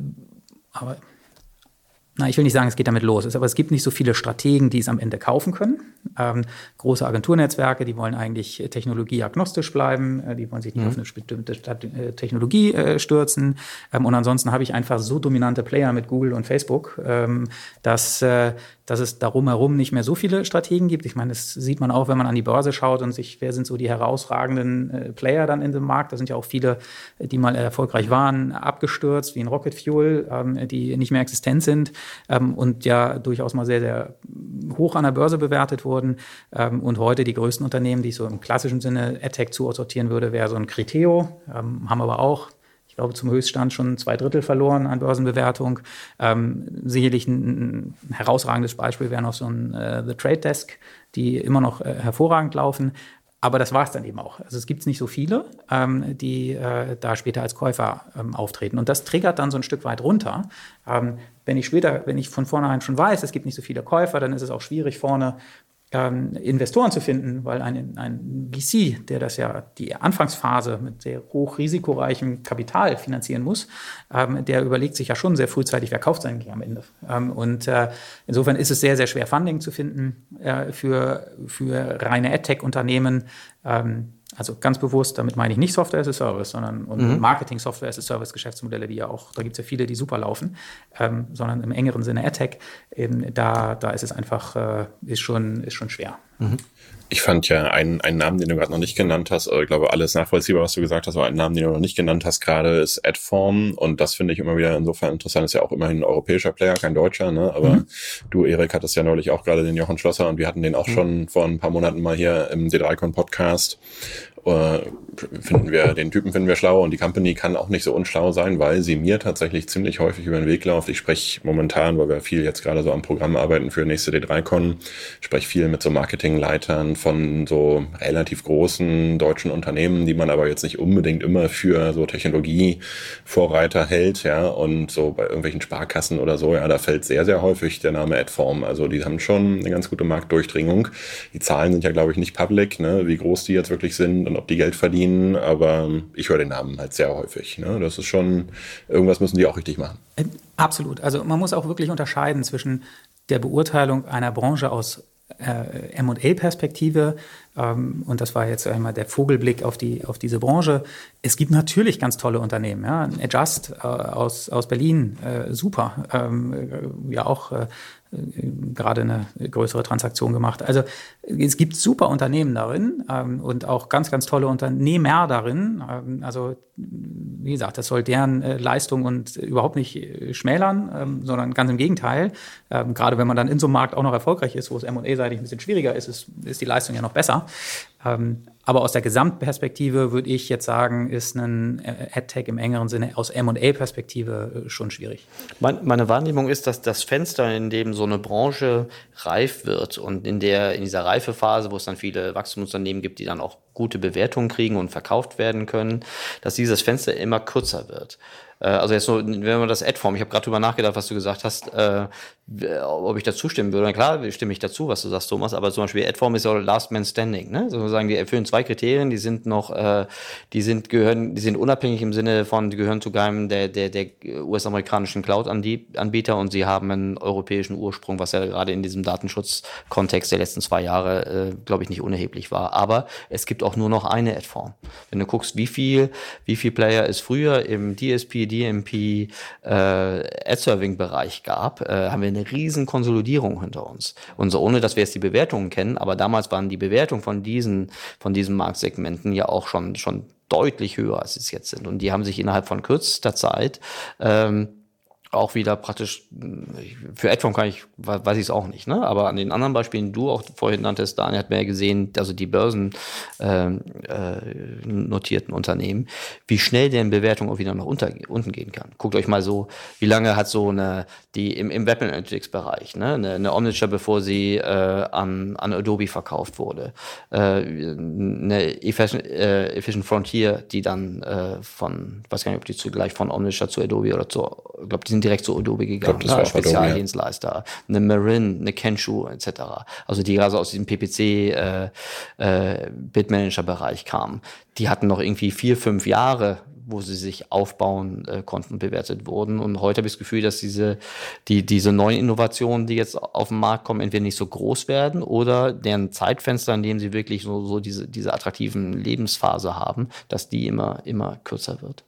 ich will nicht sagen, es geht damit los, aber es gibt nicht so viele Strategen, die es am Ende kaufen können. Große Agenturnetzwerke, die wollen eigentlich technologieagnostisch bleiben, die wollen sich nicht auf eine bestimmte Technologie stürzen. Und ansonsten habe ich einfach so dominante Player mit Google und Facebook, dass es darum herum nicht mehr so viele Strategen gibt. Ich meine, das sieht man auch, wenn man an die Börse schaut und wer sind so die herausragenden Player dann in dem Markt. Da sind ja auch viele, die mal erfolgreich waren, abgestürzt, wie in Rocket Fuel, die nicht mehr existent sind und ja durchaus mal sehr, sehr hoch an der Börse bewertet wurden. Und heute die größten Unternehmen, die ich so im klassischen Sinne EdTech zusortieren würde, wäre so ein Criteo, haben aber auch, ich glaube, zum Höchststand schon 2/3 verloren an Börsenbewertung. Sicherlich ein herausragendes Beispiel wäre noch so ein The Trade Desk, die immer noch hervorragend laufen. Aber das war es dann eben auch. Also es gibt nicht so viele, die da später als Käufer auftreten. Und das triggert dann so ein Stück weit runter. Wenn ich von vornherein schon weiß, es gibt nicht so viele Käufer, dann ist es auch schwierig, vorne Investoren zu finden, weil ein VC, der das ja die Anfangsphase mit sehr hoch risikoreichem Kapital finanzieren muss, der überlegt sich ja schon sehr frühzeitig, wer kauft sein am Ende. Insofern ist es sehr, sehr schwer, Funding zu finden für reine AdTech-Unternehmen. Also ganz bewusst, damit meine ich nicht Software as a Service, sondern Marketing-Software as a Service-Geschäftsmodelle, die ja auch, da gibt es ja viele, die super laufen, sondern im engeren Sinne AdTech, da ist es einfach, ist schon schwer. Ich fand ja einen Namen, den du gerade noch nicht genannt hast, ich glaube, alles nachvollziehbar, was du gesagt hast, aber einen Namen, den du noch nicht genannt hast gerade, ist Adform, und das finde ich immer wieder insofern interessant, ist ja auch immerhin ein europäischer Player, kein Deutscher, ne? Aber du, Erik, hattest ja neulich auch gerade den Jochen Schlosser, und wir hatten den auch schon vor ein paar Monaten mal hier im D3Con-Podcast. Den Typen finden wir schlau, und die Company kann auch nicht so unschlau sein, weil sie mir tatsächlich ziemlich häufig über den Weg läuft. Ich spreche momentan, weil wir viel jetzt gerade so am Programm arbeiten für nächste D3Con, spreche viel mit so Marketingleitern von so relativ großen deutschen Unternehmen, die man aber jetzt nicht unbedingt immer für so Technologievorreiter hält, ja, und so bei irgendwelchen Sparkassen oder so, ja, da fällt sehr, sehr häufig der Name Adform. Also die haben schon eine ganz gute Marktdurchdringung. Die Zahlen sind ja, glaube ich, nicht public, ne, wie groß die jetzt wirklich sind und ob die Geld verdienen, aber ich höre den Namen halt sehr häufig. Ne? Das ist schon, irgendwas müssen die auch richtig machen. Absolut. Also man muss auch wirklich unterscheiden zwischen der Beurteilung einer Branche aus M&A-Perspektive, und das war jetzt einmal der Vogelblick auf diese Branche. Es gibt natürlich ganz tolle Unternehmen, ja, ein Adjust aus Berlin, super, ja auch gerade eine größere Transaktion gemacht. Also es gibt super Unternehmen darin und auch ganz, ganz tolle Unternehmer darin. Also wie gesagt, das soll deren Leistung und überhaupt nicht schmälern, sondern ganz im Gegenteil. Gerade wenn man dann in so einem Markt auch noch erfolgreich ist, wo es M&A-seitig ein bisschen schwieriger ist, ist die Leistung ja noch besser. Aber aus der Gesamtperspektive würde ich jetzt sagen, ist ein AdTech im engeren Sinne aus M&A-Perspektive schon schwierig. Meine Wahrnehmung ist, dass das Fenster, in dem so eine Branche reif wird und in dieser Reifephase, wo es dann viele Wachstumsunternehmen gibt, die dann auch gute Bewertungen kriegen und verkauft werden können, dass dieses Fenster immer kürzer wird. Also jetzt nur, wenn man das Adform, ich habe gerade drüber nachgedacht, was du gesagt hast, ob ich dazu stimmen würde. Na klar, stimme ich dazu, was du sagst, Thomas, aber zum Beispiel Adform ist ja Last Man Standing, ne? Sozusagen, die erfüllen 2 Kriterien, die sind unabhängig im Sinne von, die gehören zu keinem der US-amerikanischen Cloud-Anbieter, und sie haben einen europäischen Ursprung, was ja gerade in diesem Datenschutzkontext der letzten 2 Jahre, glaube ich, nicht unerheblich war. Aber es gibt auch nur noch eine Adform. Wenn du guckst, wie viel Player es früher im DSP, DMP, Ad-Serving-Bereich gab, haben wir eine riesen Konsolidierung hinter uns. Und so, ohne dass wir jetzt die Bewertungen kennen, aber damals waren die Bewertungen von diesen Marktsegmenten ja auch schon deutlich höher, als sie es jetzt sind. Und die haben sich innerhalb von kürzester Zeit auch wieder praktisch, für Adform weiß ich es auch nicht, ne? Aber an den anderen Beispielen, die du auch vorhin nanntest, Daniel, hat man ja gesehen, also die börsennotierten Unternehmen, wie schnell deren Bewertung auch wieder nach unten gehen kann. Guckt euch mal so, wie lange hat so im Web Analytics-Bereich, ne? Eine Omniture, bevor sie an Adobe verkauft wurde, eine Efficient Frontier, die dann weiß gar nicht, ob die zugleich von Omniture zu Adobe oder ich glaube, die sind direkt zu Adobe gegangen, als Spezialdienstleister. Eine Marin, eine Kensho etc. Also die gerade aus diesem PPC Bidmanager-Bereich kamen. Die hatten noch irgendwie 4-5 Jahre, wo sie sich aufbauen konnten und bewertet wurden. Und heute habe ich das Gefühl, dass diese neuen Innovationen, die jetzt auf den Markt kommen, entweder nicht so groß werden oder deren Zeitfenster, in dem sie wirklich so diese attraktiven Lebensphase haben, dass die immer kürzer wird.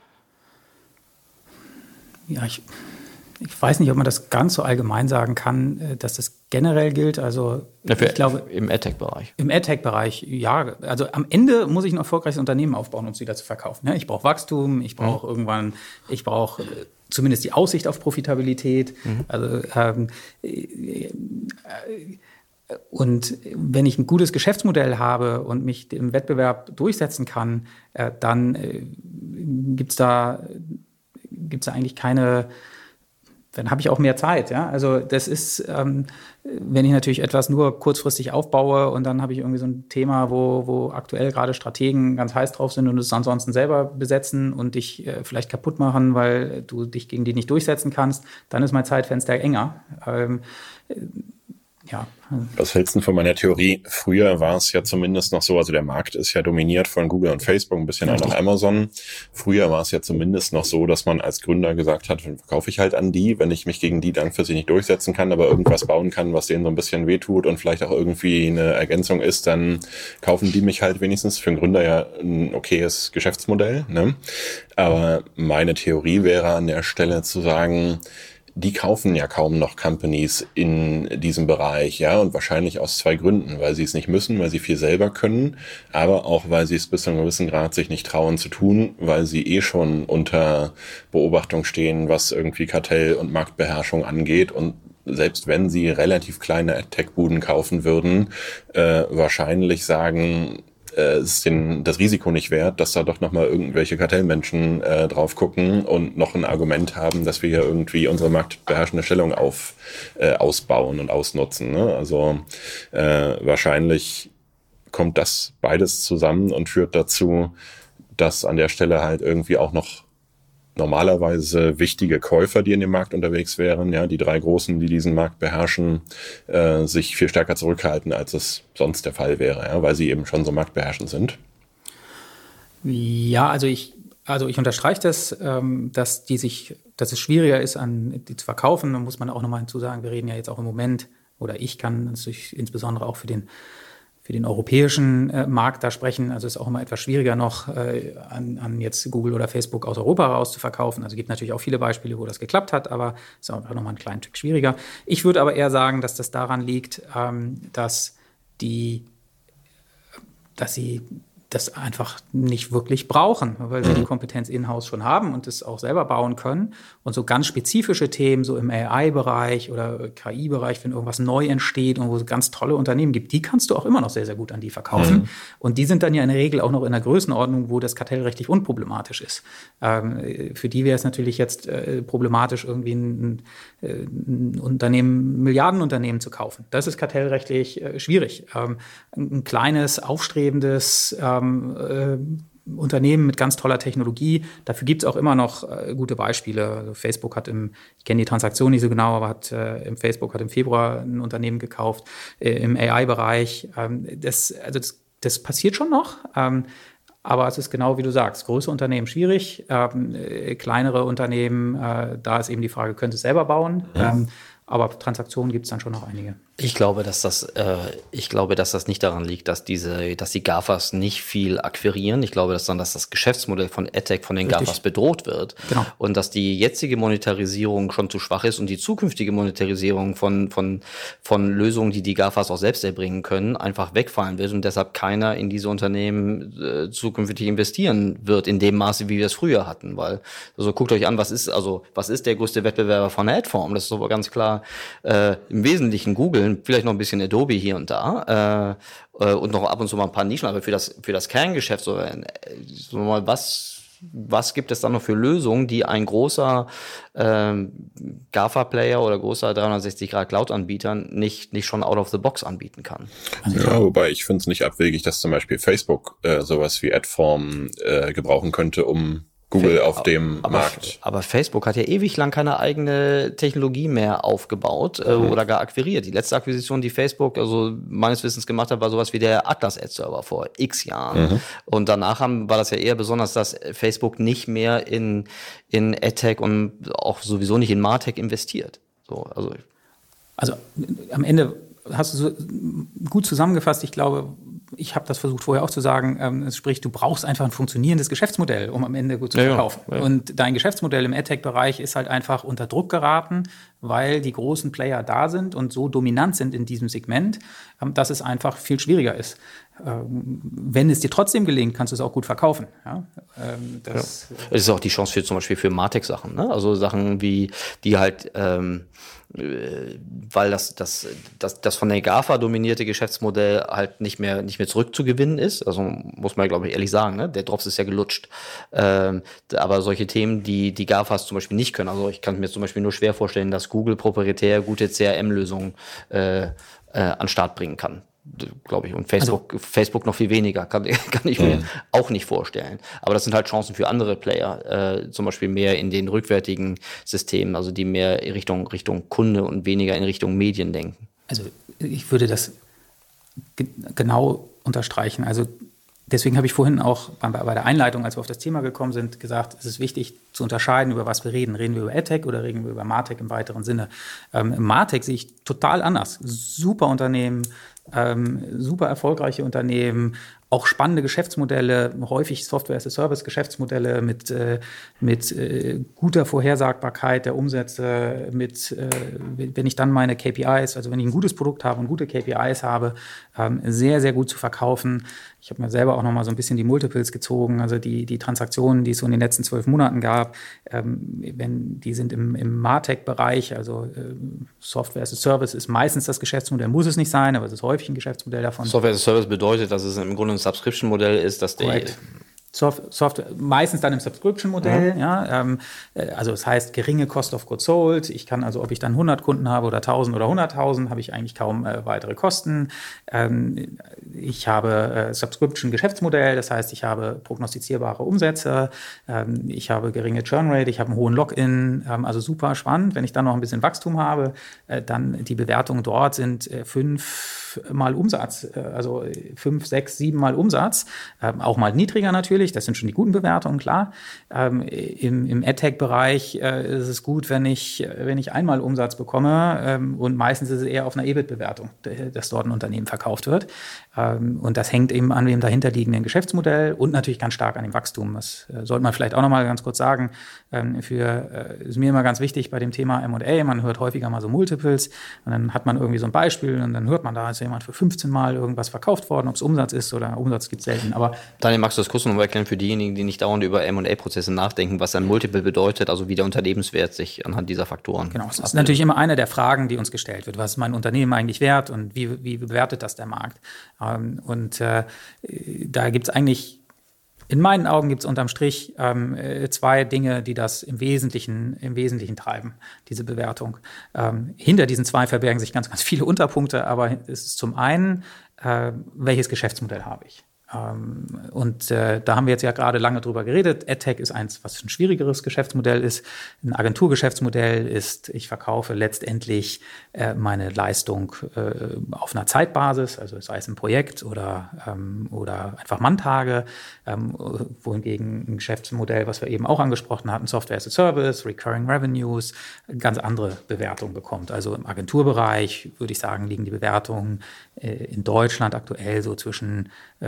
Ja, ich weiß nicht, ob man das ganz so allgemein sagen kann, dass das generell gilt. Also ich glaube im AdTech-Bereich. Im AdTech-Bereich, ja. Also am Ende muss ich ein erfolgreiches Unternehmen aufbauen, um es wieder zu verkaufen. Ich brauche Wachstum, ich brauche zumindest die Aussicht auf Profitabilität. Also und wenn ich ein gutes Geschäftsmodell habe und mich im Wettbewerb durchsetzen kann, dann gibt's da eigentlich keine, dann habe ich auch mehr Zeit. Ja? Also das ist, wenn ich natürlich etwas nur kurzfristig aufbaue und dann habe ich irgendwie so ein Thema, wo aktuell gerade Strategen ganz heiß drauf sind und es ansonsten selber besetzen und dich vielleicht kaputt machen, weil du dich gegen die nicht durchsetzen kannst, dann ist mein Zeitfenster enger. Ja. Was hältst du von meiner Theorie? Früher war es ja zumindest noch so, also der Markt ist ja dominiert von Google und Facebook, ein bisschen auch noch Amazon. Früher war es ja zumindest noch so, dass man als Gründer gesagt hat, dann verkaufe ich halt an die, wenn ich mich gegen die dann für sich nicht durchsetzen kann, aber irgendwas bauen kann, was denen so ein bisschen wehtut und vielleicht auch irgendwie eine Ergänzung ist, dann kaufen die mich halt wenigstens. Für einen Gründer ja ein okayes Geschäftsmodell, ne? Aber meine Theorie wäre an der Stelle zu sagen, die kaufen ja kaum noch Companies in diesem Bereich, ja, und wahrscheinlich aus 2 Gründen, weil sie es nicht müssen, weil sie viel selber können, aber auch, weil sie es bis zu einem gewissen Grad sich nicht trauen zu tun, weil sie schon unter Beobachtung stehen, was irgendwie Kartell- und Marktbeherrschung angeht, und selbst wenn sie relativ kleine AdTech-Buden kaufen würden, wahrscheinlich sagen, ist das Risiko nicht wert, dass da doch nochmal irgendwelche Kartellmenschen drauf gucken und noch ein Argument haben, dass wir hier irgendwie unsere marktbeherrschende Stellung ausbauen und ausnutzen. Ne? Also wahrscheinlich kommt das beides zusammen und führt dazu, dass an der Stelle halt irgendwie auch noch normalerweise wichtige Käufer, die in dem Markt unterwegs wären, ja, die 3 Großen, die diesen Markt beherrschen, sich viel stärker zurückhalten, als es sonst der Fall wäre, ja, weil sie eben schon so marktbeherrschend sind. Ja, also ich unterstreiche das, dass es schwieriger ist, die zu verkaufen. Da muss man auch nochmal hinzusagen, wir reden ja jetzt auch im Moment, oder ich kann natürlich insbesondere auch für den europäischen Markt da sprechen. Also ist auch immer etwas schwieriger noch an jetzt Google oder Facebook aus Europa raus zu verkaufen. Also gibt natürlich auch viele Beispiele, wo das geklappt hat, aber ist auch nochmal einen kleinen Tick schwieriger. Ich würde aber eher sagen, dass das daran liegt, dass sie das einfach nicht wirklich brauchen, weil sie die Kompetenz in-house schon haben und es auch selber bauen können. Und so ganz spezifische Themen, so im AI-Bereich oder KI-Bereich, wenn irgendwas neu entsteht und wo es ganz tolle Unternehmen gibt, die kannst du auch immer noch sehr, sehr gut an die verkaufen. Und die sind dann ja in der Regel auch noch in der Größenordnung, wo das kartellrechtlich unproblematisch ist. Für die wäre es natürlich jetzt problematisch, irgendwie ein Milliardenunternehmen zu kaufen. Das ist kartellrechtlich schwierig. Ein kleines, aufstrebendes Unternehmen mit ganz toller Technologie. Dafür gibt es auch immer noch gute Beispiele. Also Facebook ich kenne die Transaktion nicht so genau, aber Facebook hat im Februar ein Unternehmen gekauft im AI-Bereich. Das passiert schon noch. Aber es ist genau wie du sagst, große Unternehmen schwierig, kleinere Unternehmen, da ist eben die Frage, können sie es selber bauen? Aber Transaktionen gibt es dann schon noch einige. Ich glaube, dass das nicht daran liegt, dass die GAFAs nicht viel akquirieren. Ich glaube, dass das Geschäftsmodell von AdTech von den GAFAs bedroht wird. Genau. Und dass die jetzige Monetarisierung schon zu schwach ist und die zukünftige Monetarisierung von Lösungen, die GAFAs auch selbst erbringen können, einfach wegfallen wird und deshalb keiner in diese Unternehmen zukünftig investieren wird in dem Maße, wie wir es früher hatten. Weil, also guckt euch an, was ist der größte Wettbewerber von der Adform? Das ist aber ganz klar im Wesentlichen Google, vielleicht noch ein bisschen Adobe hier und da und noch ab und zu mal ein paar Nischen, aber für das Kerngeschäft was gibt es dann noch für Lösungen, die ein großer GAFA-Player oder großer 360-Grad-Cloud-Anbieter nicht schon out of the box anbieten kann? Ja, wobei ich finde es nicht abwegig, dass zum Beispiel Facebook sowas wie Adform gebrauchen könnte, um Google auf dem Markt. Aber Facebook hat ja ewig lang keine eigene Technologie mehr aufgebaut oder gar akquiriert. Die letzte Akquisition, die Facebook also meines Wissens gemacht hat, war sowas wie der Atlas Ad Server vor x Jahren. Und danach war das ja eher besonders, dass Facebook nicht mehr in AdTech und auch sowieso nicht in MarTech investiert. Also am Ende hast du so gut zusammengefasst. Ich glaube, ich habe das versucht vorher auch zu sagen, sprich, du brauchst einfach ein funktionierendes Geschäftsmodell, um am Ende gut zu verkaufen. Ja. Und dein Geschäftsmodell im AdTech-Bereich ist halt einfach unter Druck geraten, weil die großen Player da sind und so dominant sind in diesem Segment, dass es einfach viel schwieriger ist. Wenn es dir trotzdem gelingt, kannst du es auch gut verkaufen. Ja? Es ist auch die Chance zum Beispiel für MarTech-Sachen, ne? Also Sachen wie, die halt weil das von der GAFA dominierte Geschäftsmodell halt nicht mehr zurückzugewinnen ist. Also muss man, glaube ich, ehrlich sagen, ne? Der Drops ist ja gelutscht. Aber solche Themen, die GAFAs zum Beispiel nicht können. Also ich kann mir zum Beispiel nur schwer vorstellen, dass Google proprietär gute CRM-Lösungen an den Start bringen kann. Glaube ich. Und Facebook noch viel weniger, kann ich mir auch nicht vorstellen. Aber das sind halt Chancen für andere Player, zum Beispiel mehr in den rückwärtigen Systemen, also die mehr Richtung Kunde und weniger in Richtung Medien denken. Also ich würde das genau unterstreichen. Also deswegen habe ich vorhin auch bei der Einleitung, als wir auf das Thema gekommen sind, gesagt, es ist wichtig zu unterscheiden, über was wir reden. Reden wir über AdTech oder reden wir über MarTech im weiteren Sinne? MarTech sehe ich total anders. Super Unternehmen, super erfolgreiche Unternehmen, auch spannende Geschäftsmodelle, häufig Software-as-a-Service-Geschäftsmodelle mit guter Vorhersagbarkeit der Umsätze, wenn ich dann meine KPIs, also wenn ich ein gutes Produkt habe und gute KPIs habe, sehr, sehr gut zu verkaufen. Ich habe mir selber auch noch mal so ein bisschen die Multiples gezogen, also die Transaktionen, die es so in den letzten 12 Monaten gab, die sind im MarTech-Bereich, also Software-as-a-Service ist meistens das Geschäftsmodell, muss es nicht sein, aber es ist häufig ein Geschäftsmodell davon. Software-as-a-Service bedeutet, dass es im Grunde ein Subscription-Modell ist, dass Software, meistens dann im Subscription-Modell, also das heißt geringe Cost of Goods Sold. Ich kann also, ob ich dann 100 Kunden habe oder 1000 oder 100.000, habe ich eigentlich kaum weitere Kosten. Ich habe Subscription-Geschäftsmodell, das heißt, ich habe prognostizierbare Umsätze, ich habe geringe Churn-Rate, ich habe einen hohen Login, also super spannend. Wenn ich dann noch ein bisschen Wachstum habe, dann die Bewertungen dort sind 5-mal Umsatz, also 5, 6, 7-mal Umsatz, auch mal niedriger natürlich, das sind schon die guten Bewertungen, klar. Im AdTech-Bereich ist es gut, wenn ich einmal Umsatz bekomme und meistens ist es eher auf einer EBIT-Bewertung, dass dort ein Unternehmen verkauft wird. Und das hängt eben an dem dahinterliegenden Geschäftsmodell und natürlich ganz stark an dem Wachstum. Das sollte man vielleicht auch noch mal ganz kurz sagen. Ist mir immer ganz wichtig bei dem Thema M&A, man hört häufiger mal so Multiples und dann hat man irgendwie so ein Beispiel und dann hört man, da ist jemand für 15 Mal irgendwas verkauft worden, ob es Umsatz ist oder Umsatz gibt es selten. Aber Daniel, magst du das kurz noch mal erklären für diejenigen, die nicht dauernd über M&A-Prozesse nachdenken, was ein Multiple bedeutet, also wie der Unternehmenswert sich anhand dieser Faktoren Genau, das ist natürlich immer eine der Fragen, die uns gestellt wird. Was ist mein Unternehmen eigentlich wert und wie bewertet das der Markt? Da gibt es eigentlich, in meinen Augen gibt es unterm Strich zwei Dinge, die das im Wesentlichen treiben, diese Bewertung. Hinter diesen zwei verbergen sich ganz, ganz viele Unterpunkte, aber es ist zum einen, welches Geschäftsmodell habe ich? Da haben wir jetzt ja gerade lange drüber geredet. AdTech ist eins, was ein schwierigeres Geschäftsmodell ist. Ein Agenturgeschäftsmodell ist, ich verkaufe letztendlich meine Leistung auf einer Zeitbasis, also sei es ein Projekt oder einfach Manntage, wohingegen ein Geschäftsmodell, was wir eben auch angesprochen hatten, Software as a Service, Recurring Revenues, ganz andere Bewertungen bekommt. Also im Agenturbereich, würde ich sagen, liegen die Bewertungen in Deutschland aktuell so zwischen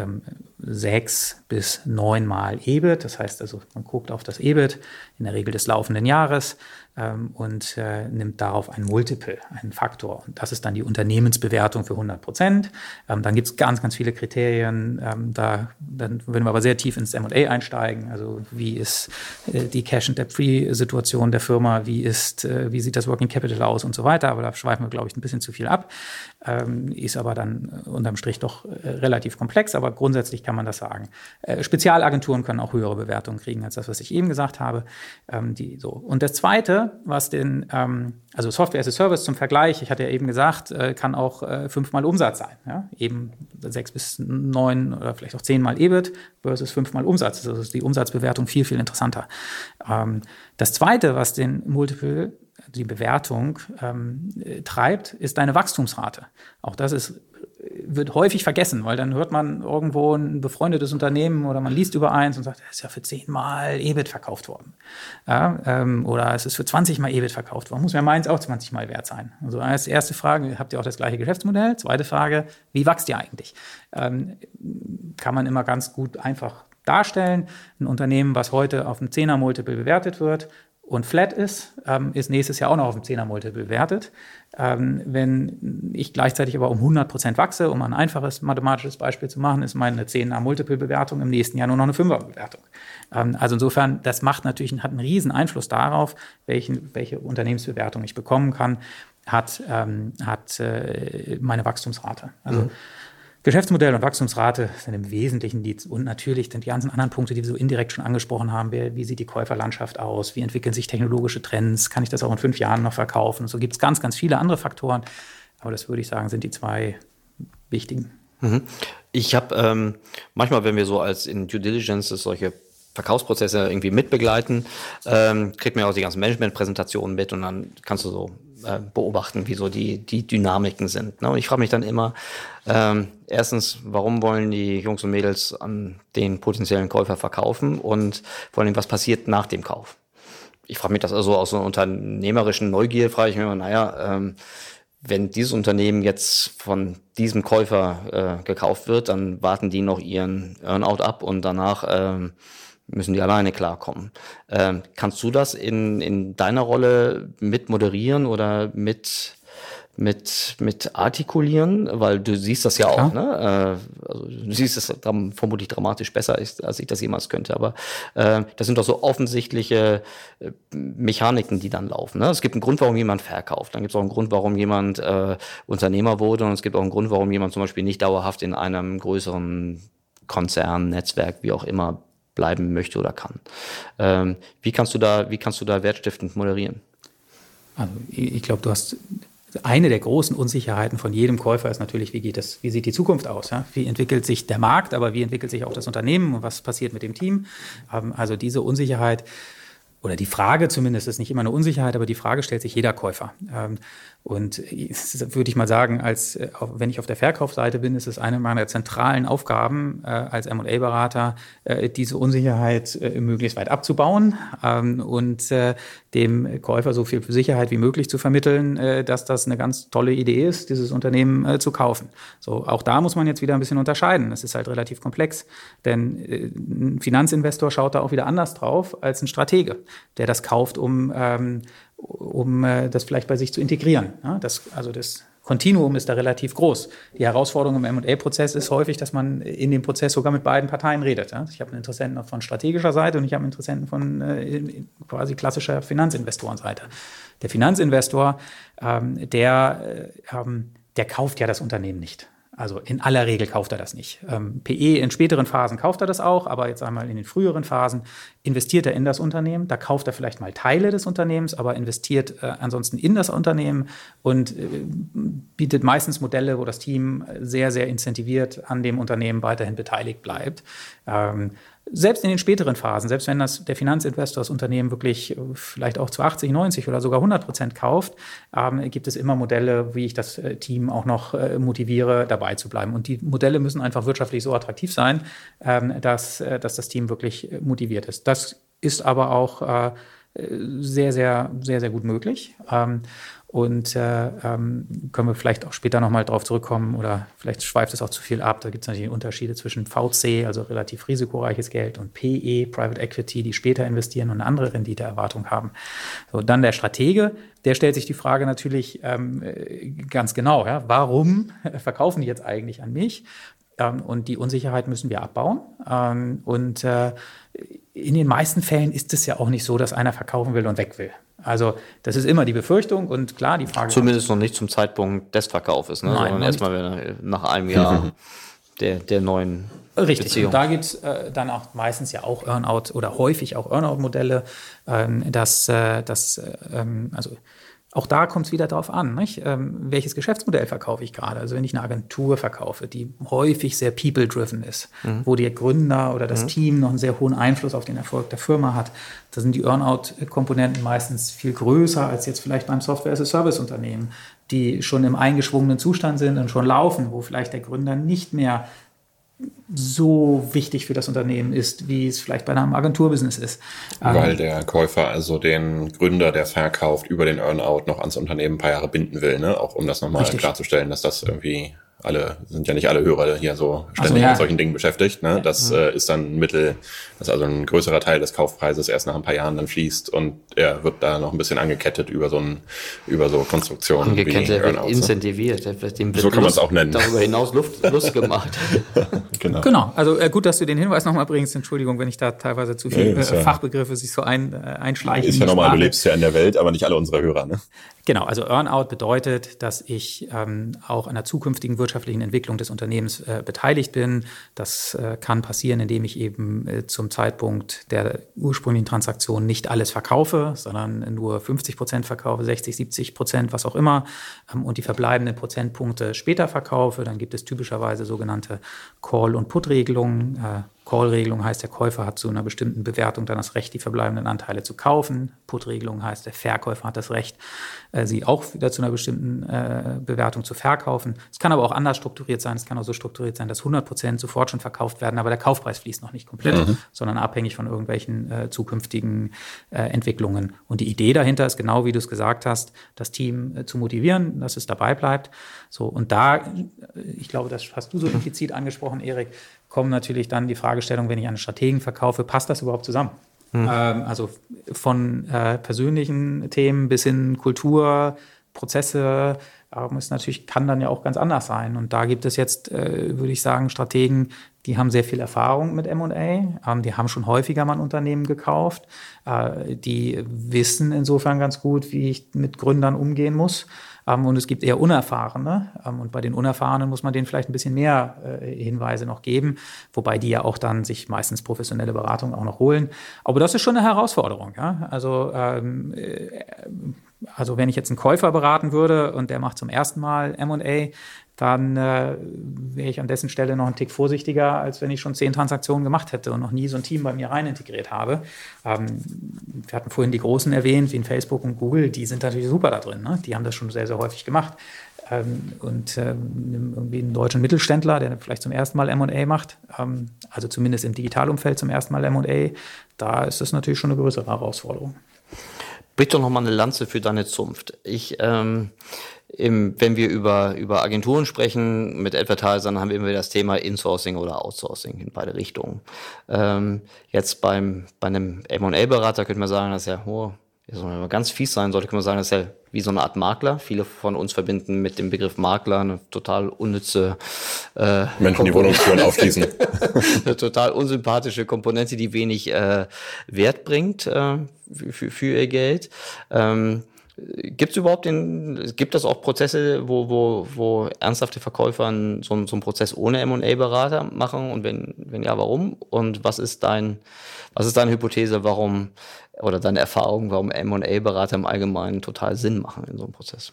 6 bis 9 Mal EBIT. Das heißt also, man guckt auf das EBIT in der Regel des laufenden Jahres und nimmt darauf ein Multiple, einen Faktor. Und das ist dann die Unternehmensbewertung für 100%. Dann gibt es ganz, ganz viele Kriterien. Dann würden wir aber sehr tief ins M&A einsteigen. Also wie ist die Cash- and Debt-Free-Situation der Firma? Wie sieht das Working Capital aus und so weiter? Aber da schweifen wir, glaube ich, ein bisschen zu viel ab. Ist aber dann unterm Strich doch relativ komplex. Aber grundsätzlich kann man das sagen. Spezialagenturen können auch höhere Bewertungen kriegen als das, was ich eben gesagt habe. Und das Zweite, was also Software as a Service zum Vergleich, ich hatte ja eben gesagt, kann auch 5-mal Umsatz sein. Ja? Eben 6 bis 9 oder vielleicht auch 10-mal EBIT versus 5-mal Umsatz. Also ist die Umsatzbewertung viel, viel interessanter. Das Zweite, was den Multiple, die Bewertung treibt, ist deine Wachstumsrate. Auch das wird häufig vergessen, weil dann hört man irgendwo ein befreundetes Unternehmen oder man liest über eins und sagt, es ist ja für 10-mal EBIT verkauft worden. Ja, oder es ist für 20-mal EBIT verkauft worden. Muss ja meins auch 20-mal wert sein. Also als erste Frage, habt ihr auch das gleiche Geschäftsmodell? Zweite Frage, wie wächst ihr eigentlich? Kann man immer ganz gut einfach darstellen. Ein Unternehmen, was heute auf einem 10er-Multiple bewertet wird, und flat ist nächstes Jahr auch noch auf dem 10er-Multiple bewertet. Wenn ich gleichzeitig aber um 100% wachse, um ein einfaches mathematisches Beispiel zu machen, ist meine 10er-Multiple-Bewertung im nächsten Jahr nur noch eine 5er-Bewertung. Also insofern, das hat einen riesen Einfluss darauf, welche Unternehmensbewertung ich bekommen kann, hat meine Wachstumsrate. Also Geschäftsmodell und Wachstumsrate sind im Wesentlichen und natürlich sind die ganzen anderen Punkte, die wir so indirekt schon angesprochen haben. Wie sieht die Käuferlandschaft aus? Wie entwickeln sich technologische Trends? Kann ich das auch in 5 Jahren noch verkaufen? Und so gibt es ganz, ganz viele andere Faktoren. Aber das würde ich sagen, sind die zwei wichtigen. Ich habe manchmal, wenn wir so als in Due Diligence solche Verkaufsprozesse irgendwie mitbegleiten, kriegt man ja auch die ganzen Management-Präsentationen mit und dann kannst du so beobachten, wie so die Dynamiken sind. Ne? Und ich frage mich dann immer, erstens, warum wollen die Jungs und Mädels an den potenziellen Käufer verkaufen und vor allem, was passiert nach dem Kauf? Ich frage mich das also aus so einer unternehmerischen Neugier, frage ich mich immer, wenn dieses Unternehmen jetzt von diesem Käufer gekauft wird, dann warten die noch ihren Earn-out ab und danach müssen die alleine klarkommen. Kannst du das in deiner Rolle mit moderieren oder mit artikulieren? Weil du siehst das ja auch, ne? Also du siehst es vermutlich dramatisch besser, als ich das jemals könnte. Aber das sind doch so offensichtliche Mechaniken, die dann laufen. Ne? Es gibt einen Grund, warum jemand verkauft. Dann gibt es auch einen Grund, warum jemand Unternehmer wurde. Und es gibt auch einen Grund, warum jemand zum Beispiel nicht dauerhaft in einem größeren Konzern, Netzwerk, wie auch immer, bleiben möchte oder kann. Wie kannst du da wertstiftend moderieren? Also ich glaube, du hast eine der großen Unsicherheiten von jedem Käufer ist natürlich, wie sieht die Zukunft aus? Ja? Wie entwickelt sich der Markt, aber wie entwickelt sich auch das Unternehmen und was passiert mit dem Team? Also diese Unsicherheit oder die Frage zumindest ist nicht immer eine Unsicherheit, aber die Frage stellt sich jeder Käufer. Und würde ich mal sagen, wenn ich auf der Verkaufsseite bin, ist es eine meiner zentralen Aufgaben als M&A-Berater, diese Unsicherheit möglichst weit abzubauen und dem Käufer so viel Sicherheit wie möglich zu vermitteln, dass das eine ganz tolle Idee ist, dieses Unternehmen zu kaufen. So, auch da muss man jetzt wieder ein bisschen unterscheiden. Es ist halt relativ komplex, denn ein Finanzinvestor schaut da auch wieder anders drauf als ein Stratege, der das kauft, um das vielleicht bei sich zu integrieren. Ja, das Kontinuum ist da relativ groß. Die Herausforderung im M&A-Prozess ist häufig, dass man in dem Prozess sogar mit beiden Parteien redet. Ja. Ich habe einen Interessenten von strategischer Seite und ich habe einen Interessenten von quasi klassischer Finanzinvestorenseite. Der Finanzinvestor, der kauft ja das Unternehmen nicht. Also in aller Regel kauft er das nicht. PE in späteren Phasen kauft er das auch, aber jetzt einmal in den früheren Phasen investiert er in das Unternehmen. Da kauft er vielleicht mal Teile des Unternehmens, aber investiert ansonsten in das Unternehmen und bietet meistens Modelle, wo das Team sehr, sehr incentiviert an dem Unternehmen weiterhin beteiligt bleibt. Selbst in den späteren Phasen, selbst wenn der Finanzinvestor das Unternehmen wirklich vielleicht auch zu 80, 90 oder sogar 100% kauft, gibt es immer Modelle, wie ich das Team auch noch motiviere, dabei zu bleiben. Und die Modelle müssen einfach wirtschaftlich so attraktiv sein, dass das Team wirklich motiviert ist. Das ist aber auch sehr, sehr, sehr, sehr gut möglich. Und können wir vielleicht auch später nochmal drauf zurückkommen oder vielleicht schweift es auch zu viel ab. Da gibt es natürlich Unterschiede zwischen VC, also relativ risikoreiches Geld, und PE, Private Equity, die später investieren und eine andere Renditeerwartung haben. So, dann der Stratege, der stellt sich die Frage natürlich ganz genau, ja, warum verkaufen die jetzt eigentlich an mich? Und die Unsicherheit müssen wir abbauen. Und in den meisten Fällen ist es ja auch nicht so, dass einer verkaufen will und weg will. Also das ist immer die Befürchtung und klar, die Frage... Zumindest noch nicht zum Zeitpunkt des Verkaufes, ne? Nein, sondern erstmal nach einem Jahr der neuen Richtig, Beziehung. Und da gibt es dann auch meistens ja auch Earnout oder häufig auch Earnout-Modelle, also auch da kommt es wieder darauf an, nicht? Welches Geschäftsmodell verkaufe ich gerade? Also wenn ich eine Agentur verkaufe, die häufig sehr people-driven ist, wo der Gründer oder das Team noch einen sehr hohen Einfluss auf den Erfolg der Firma hat, da sind die Earnout-Komponenten meistens viel größer als jetzt vielleicht beim Software-as-a-Service-Unternehmen, die schon im eingeschwungenen Zustand sind und schon laufen, wo vielleicht der Gründer nicht mehr so wichtig für das Unternehmen ist, wie es vielleicht bei einem Agenturbusiness ist. Weil der Käufer also den Gründer, der verkauft, über den Earnout noch ans Unternehmen ein paar Jahre binden will, ne? Auch um das nochmal klarzustellen, dass das irgendwie sind ja nicht alle Hörer hier so ständig mit solchen Dingen beschäftigt, ne? Das ist dann ein Mittel, dass also ein größerer Teil des Kaufpreises erst nach ein paar Jahren dann fließt und er wird da noch ein bisschen angekettet über so Konstruktionen. Angekettet, wird incentiviert. So kann man es auch nennen. Darüber hinaus Lust gemacht. Genau. Also gut, dass du den Hinweis nochmal bringst. Entschuldigung, wenn ich da teilweise zu viele Fachbegriffe sich so einschleichen. Ist ja normal, du lebst ja in der Welt, aber nicht alle unsere Hörer, ne? Genau, also Earnout bedeutet, dass ich auch an der zukünftigen wirtschaftlichen Entwicklung des Unternehmens beteiligt bin. Das kann passieren, indem ich eben zum Zeitpunkt der ursprünglichen Transaktion nicht alles verkaufe, sondern nur 50% verkaufe, 60, 70%, was auch immer, und die verbleibenden Prozentpunkte später verkaufe. Dann gibt es typischerweise sogenannte Call- und Put-Regelungen. Call-Regelung heißt, der Käufer hat zu einer bestimmten Bewertung dann das Recht, die verbleibenden Anteile zu kaufen. Put-Regelung heißt, der Verkäufer hat das Recht, sie auch wieder zu einer bestimmten Bewertung zu verkaufen. Es kann aber auch anders strukturiert sein. Es kann auch so strukturiert sein, dass 100% sofort schon verkauft werden, aber der Kaufpreis fließt noch nicht komplett, sondern abhängig von irgendwelchen zukünftigen Entwicklungen. Und die Idee dahinter ist genau, wie du es gesagt hast, das Team zu motivieren, dass es dabei bleibt. So, und da, ich glaube, das hast du so implizit angesprochen, Erik, kommen natürlich dann die Fragestellung, wenn ich einen Strategen verkaufe, passt das überhaupt zusammen? Also von persönlichen Themen bis hin Kultur, Prozesse, kann dann ja auch ganz anders sein. Und da gibt es jetzt, würde ich sagen, Strategen, die haben sehr viel Erfahrung mit M&A, die haben schon häufiger mal ein Unternehmen gekauft, die wissen insofern ganz gut, wie ich mit Gründern umgehen muss. Und es gibt eher Unerfahrene. Und bei den Unerfahrenen muss man denen vielleicht ein bisschen mehr Hinweise noch geben, wobei die ja auch dann sich meistens professionelle Beratung auch noch holen. Aber das ist schon eine Herausforderung. Ja? Also wenn ich jetzt einen Käufer beraten würde und der macht zum ersten Mal M&A, dann wäre ich an dessen Stelle noch einen Tick vorsichtiger, als wenn ich schon 10 Transaktionen gemacht hätte und noch nie so ein Team bei mir rein integriert habe. Wir hatten vorhin die Großen erwähnt, wie in Facebook und Google, die sind natürlich super da drin. Ne? Die haben das schon sehr, sehr häufig gemacht. Irgendwie einen deutschen Mittelständler, der vielleicht zum ersten Mal M&A macht, also zumindest im Digitalumfeld zum ersten Mal M&A, da ist das natürlich schon eine größere Herausforderung. Brich doch nochmal eine Lanze für deine Zunft. Wenn wir über Agenturen sprechen, mit Advertisern, haben wir immer das Thema Insourcing oder Outsourcing in beide Richtungen. Jetzt bei einem M&A-Berater könnte man sagen, dass wenn man ganz fies sein sollte, kann man sagen, das ist ja wie so eine Art Makler. Viele von uns verbinden mit dem Begriff Makler eine total unnütze Menschen, die Wohnungstüren aufschließen. Eine total unsympathische Komponente, die wenig Wert bringt für ihr Geld. Gibt es auch Prozesse, wo ernsthafte Verkäufer so einen Prozess ohne M&A-Berater machen? Und wenn ja, warum? Und was ist deine Hypothese, oder deine Erfahrung, warum M&A-Berater im Allgemeinen total Sinn machen in so einem Prozess?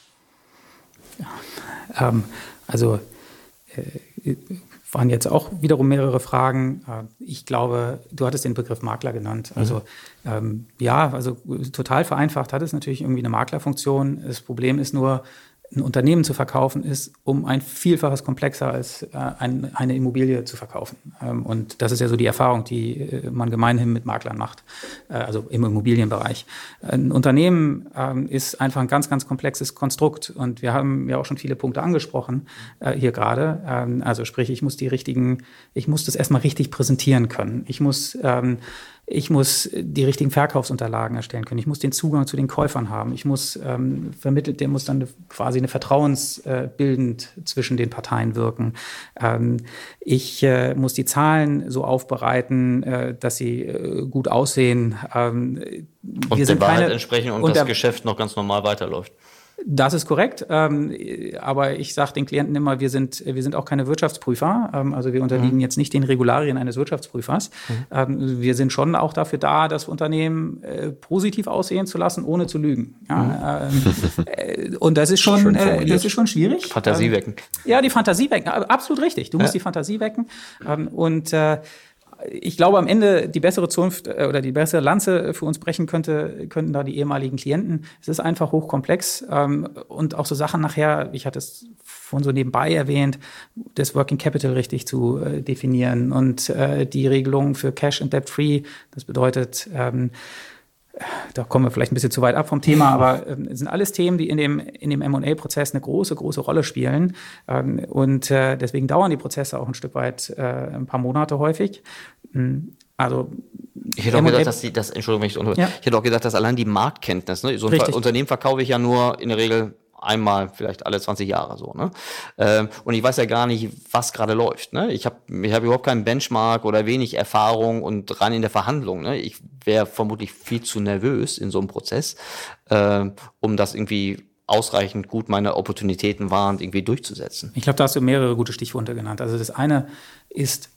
Ja, waren jetzt auch wiederum mehrere Fragen. Ich glaube, du hattest den Begriff Makler genannt. Also total vereinfacht hat es natürlich irgendwie eine Maklerfunktion. Das Problem ist nur, ein Unternehmen zu verkaufen ist um ein Vielfaches komplexer als eine Immobilie zu verkaufen. Und das ist ja so die Erfahrung, die man gemeinhin mit Maklern macht, also im Immobilienbereich. Ein Unternehmen ist einfach ein ganz, ganz komplexes Konstrukt. Und wir haben ja auch schon viele Punkte angesprochen hier gerade. Also sprich, ich muss das erstmal richtig präsentieren können. Ich muss die richtigen Verkaufsunterlagen erstellen können. Ich muss den Zugang zu den Käufern haben. Ich muss der muss dann quasi eine vertrauensbildend zwischen den Parteien wirken. Ich muss die Zahlen so aufbereiten, dass sie gut aussehen. Und der Wahrheit entsprechen und das Geschäft noch ganz normal weiterläuft. Das ist korrekt, aber ich sage den Klienten immer, wir sind auch keine Wirtschaftsprüfer, also wir unterliegen jetzt nicht den Regularien eines Wirtschaftsprüfers. Wir sind schon auch dafür da, das Unternehmen positiv aussehen zu lassen, ohne zu lügen. Ja, und das ist schon schwierig. Fantasie wecken. Ja, die Fantasie wecken, absolut richtig. Du musst die Fantasie wecken ich glaube, am Ende die bessere Zunft oder die bessere Lanze für uns brechen könnten da die ehemaligen Klienten. Es ist einfach hochkomplex und auch so Sachen nachher, ich hatte es vorhin so nebenbei erwähnt, das Working Capital richtig zu definieren und die Regelungen für Cash and Debt Free. Das bedeutet, da kommen wir vielleicht ein bisschen zu weit ab vom Thema, aber es sind alles Themen, die in dem M&A-Prozess eine große, große Rolle spielen. Und deswegen dauern die Prozesse auch ein Stück weit ein paar Monate häufig. Also ich hätte auch gedacht, ich hätte auch gedacht, dass allein die Marktkenntnis, ne? So ein Unternehmen verkaufe ich ja nur in der Regel einmal, vielleicht alle 20 Jahre so, ne? Und ich weiß ja gar nicht, was gerade läuft, ne? Ich hab überhaupt keinen Benchmark oder wenig Erfahrung und rein in der Verhandlung, ne? Ich wäre vermutlich viel zu nervös in so einem Prozess, um das irgendwie ausreichend gut meine Opportunitäten wahrend irgendwie durchzusetzen. Ich glaube, da hast du mehrere gute Stichworte genannt. Also das eine ist,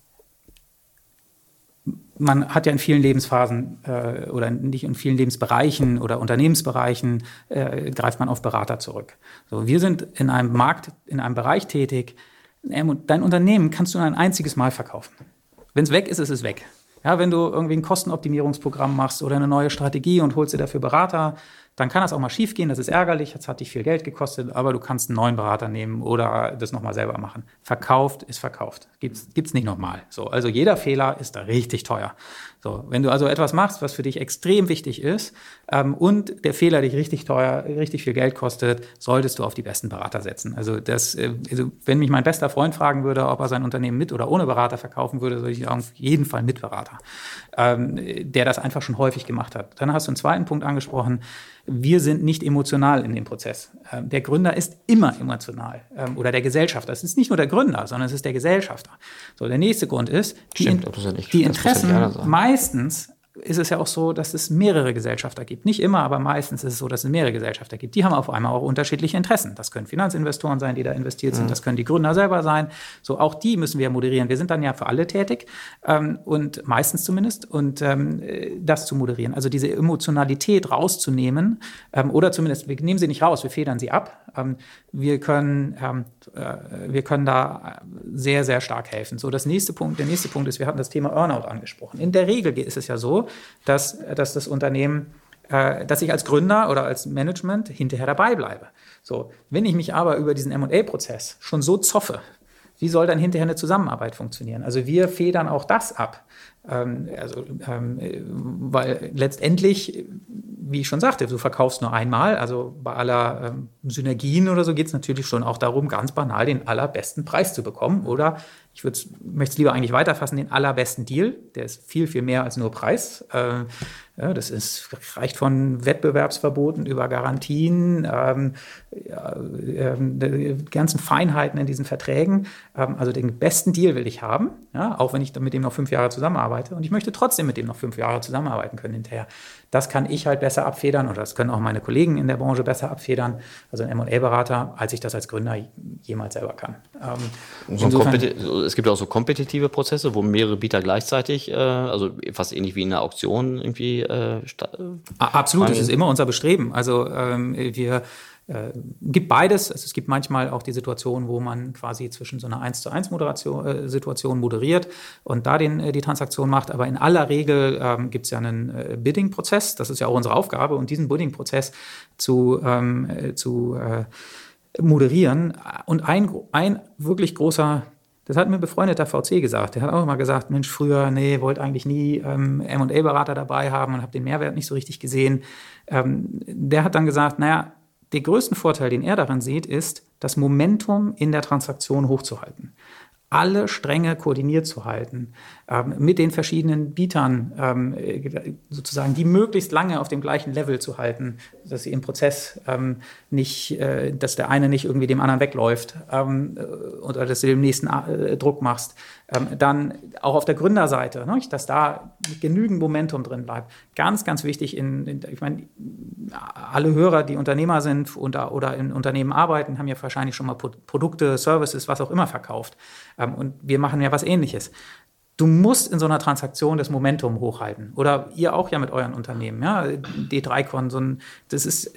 man hat ja in vielen Lebensphasen oder nicht in vielen Lebensbereichen oder Unternehmensbereichen greift man auf Berater zurück. So, wir sind in einem Bereich tätig. Dein Unternehmen kannst du nur ein einziges Mal verkaufen. Wenn es weg ist, ist es weg. Ja, wenn du irgendwie ein Kostenoptimierungsprogramm machst oder eine neue Strategie und holst dir dafür Berater, dann kann das auch mal schief gehen, das ist ärgerlich, das hat dich viel Geld gekostet, aber du kannst einen neuen Berater nehmen oder das nochmal selber machen. Verkauft ist verkauft. Gibt's nicht nochmal. So, also jeder Fehler ist da richtig teuer. So, wenn du also etwas machst, was für dich extrem wichtig ist, und der Fehler dich richtig teuer, richtig viel Geld kostet, solltest du auf die besten Berater setzen. Also wenn mich mein bester Freund fragen würde, ob er sein Unternehmen mit oder ohne Berater verkaufen würde, würde ich sagen, auf jeden Fall mit Berater, der das einfach schon häufig gemacht hat. Dann hast du einen zweiten Punkt angesprochen. Wir sind nicht emotional in dem Prozess. Der Gründer ist immer emotional, oder der Gesellschafter. Es ist nicht nur der Gründer, sondern es ist der Gesellschafter. So, der nächste Grund ist, die Interessen, meistens ist es ja auch so, dass es mehrere Gesellschafter gibt. Nicht immer, aber meistens ist es so, dass es mehrere Gesellschafter gibt. Die haben auf einmal auch unterschiedliche Interessen. Das können Finanzinvestoren sein, die da investiert sind. Das können die Gründer selber sein. So, auch die müssen wir moderieren. Wir sind dann ja für alle tätig, und meistens zumindest, und das zu moderieren. Also diese Emotionalität rauszunehmen, oder zumindest, wir nehmen sie nicht raus, wir federn sie ab. Wir können da sehr, sehr stark helfen. So, der nächste Punkt ist, wir hatten das Thema Earnout angesprochen. In der Regel ist es ja so, dass das Unternehmen, dass ich als Gründer oder als Management hinterher dabei bleibe. So, wenn ich mich aber über diesen M&A-Prozess schon so zoffe, wie soll dann hinterher eine Zusammenarbeit funktionieren? Also wir federn auch das ab. Weil letztendlich, wie ich schon sagte, du verkaufst nur einmal, also bei aller Synergien oder so geht es natürlich schon auch darum, ganz banal den allerbesten Preis zu bekommen, oder ich möchte es lieber eigentlich weiterfassen, den allerbesten Deal, der ist viel, viel mehr als nur Preis. Das reicht von Wettbewerbsverboten über Garantien, die ganzen Feinheiten in diesen Verträgen. Also den besten Deal will ich haben, ja, auch wenn ich mit dem noch 5 Jahre zusammenarbeite. Und ich möchte trotzdem mit dem noch 5 Jahre zusammenarbeiten können hinterher. Das kann ich halt besser abfedern, oder das können auch meine Kollegen in der Branche besser abfedern, also ein M&A-Berater, als ich das als Gründer jemals selber kann. Es gibt auch so kompetitive Prozesse, wo mehrere Bieter gleichzeitig, also fast ähnlich wie in einer Auktion irgendwie. Absolut, das ist immer unser Bestreben. Also gibt beides. Also es gibt manchmal auch die Situation, wo man quasi zwischen so einer 1:1 Situation moderiert und da die Transaktion macht. Aber in aller Regel gibt es ja einen Bidding-Prozess. Das ist ja auch unsere Aufgabe. Und diesen Bidding-Prozess zu moderieren. Und ein wirklich großer, das hat mir ein befreundeter VC gesagt. Der hat auch immer gesagt, Mensch, früher, wollte eigentlich nie M&A-Berater dabei haben und habe den Mehrwert nicht so richtig gesehen. Der hat dann gesagt, den größten Vorteil, den er daran sieht, ist, das Momentum in der Transaktion hochzuhalten. Alle Stränge koordiniert zu halten, mit den verschiedenen Bietern sozusagen die möglichst lange auf dem gleichen Level zu halten, dass sie im Prozess dass der eine nicht irgendwie dem anderen wegläuft oder dass du dem nächsten Druck machst. Dann auch auf der Gründerseite, dass da genügend Momentum drin bleibt. Ganz, ganz wichtig, ich meine, alle Hörer, die Unternehmer sind oder in Unternehmen arbeiten, haben ja wahrscheinlich schon mal Produkte, Services, was auch immer verkauft. Und wir machen ja was Ähnliches. Du musst in so einer Transaktion das Momentum hochhalten. Oder ihr auch ja mit euren Unternehmen. Ja? D3Con, das ist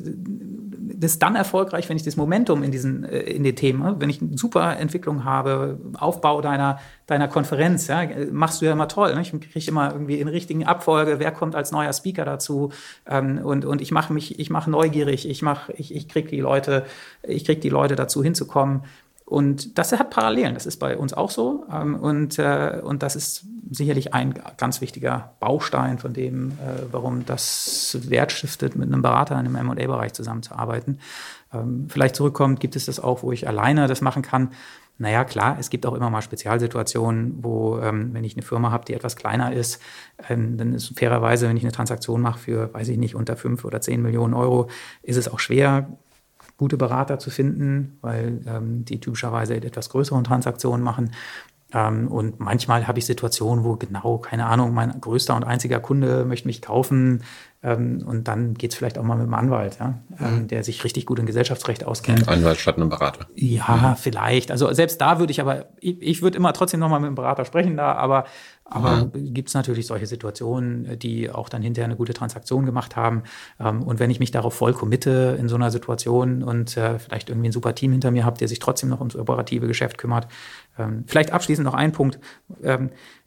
dann erfolgreich, wenn ich das Momentum in den Themen, wenn ich eine super Entwicklung habe, Aufbau deiner Konferenz, ja, machst du ja immer toll. Ne? Ich kriege immer irgendwie in richtigen Abfolge, wer kommt als neuer Speaker dazu, und ich mache neugierig, ich kriege die Leute dazu hinzukommen. Und das hat Parallelen, das ist bei uns auch so. Und das ist sicherlich ein ganz wichtiger Baustein von dem, warum das Wert stiftet, mit einem Berater in einem M&A-Bereich zusammenzuarbeiten. Vielleicht zurückkommt, gibt es das auch, wo ich alleine das machen kann. Naja, klar, es gibt auch immer mal Spezialsituationen, wo, wenn ich eine Firma habe, die etwas kleiner ist, dann ist fairerweise, wenn ich eine Transaktion mache für, weiß ich nicht, unter 5 oder 10 Millionen Euro, ist es auch schwer, gute Berater zu finden, weil die typischerweise etwas größeren Transaktionen machen. Und manchmal habe ich Situationen, wo keine Ahnung, mein größter und einziger Kunde möchte mich kaufen. Und dann geht es vielleicht auch mal mit einem Anwalt, ja, der sich richtig gut in Gesellschaftsrecht auskennt. Anwalt statt einem Berater. Ja, vielleicht. Also selbst da würde ich würde immer trotzdem nochmal mit einem Berater sprechen da, aber gibt es natürlich solche Situationen, die auch dann hinterher eine gute Transaktion gemacht haben. Und wenn ich mich darauf voll committe in so einer Situation und vielleicht irgendwie ein super Team hinter mir habe, der sich trotzdem noch ums operative Geschäft kümmert. Vielleicht abschließend noch ein Punkt.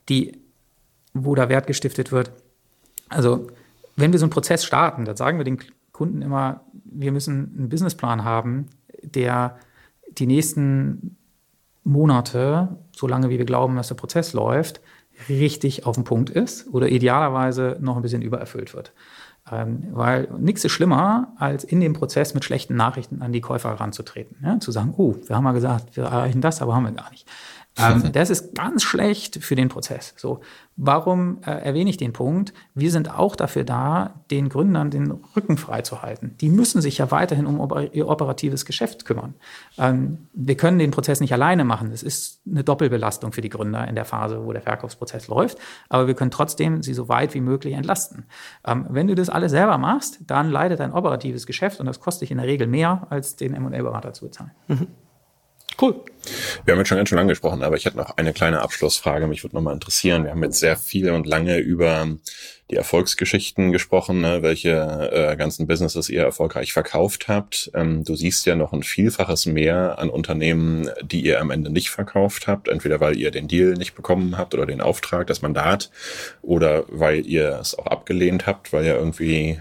wo da Wert gestiftet wird. Also wenn wir so einen Prozess starten, dann sagen wir den Kunden immer, wir müssen einen Businessplan haben, der die nächsten Monate, solange wie wir glauben, dass der Prozess läuft, richtig auf den Punkt ist oder idealerweise noch ein bisschen übererfüllt wird. Weil nichts ist schlimmer, als in dem Prozess mit schlechten Nachrichten an die Käufer heranzutreten. Ja? Zu sagen, wir haben mal gesagt, wir erreichen das, aber haben wir gar nicht. Das ist ganz schlecht für den Prozess. So, warum erwähne ich den Punkt? Wir sind auch dafür da, den Gründern den Rücken frei zu halten. Die müssen sich ja weiterhin um ihr operatives Geschäft kümmern. Wir können den Prozess nicht alleine machen. Es ist eine Doppelbelastung für die Gründer in der Phase, wo der Verkaufsprozess läuft. Aber wir können trotzdem sie so weit wie möglich entlasten. Wenn du das alles selber machst, dann leidet dein operatives Geschäft und das kostet dich in der Regel mehr, als den M&A-Berater zu bezahlen. Mhm. Cool. Wir haben jetzt schon ganz schön lange gesprochen, aber ich hätte noch eine kleine Abschlussfrage. Mich würde nochmal interessieren. Wir haben jetzt sehr viel und lange über die Erfolgsgeschichten gesprochen, ne, welche ganzen Businesses ihr erfolgreich verkauft habt. Du siehst ja noch ein Vielfaches mehr an Unternehmen, die ihr am Ende nicht verkauft habt. Entweder weil ihr den Deal nicht bekommen habt oder den Auftrag, das Mandat, oder weil ihr es auch abgelehnt habt, weil ihr irgendwie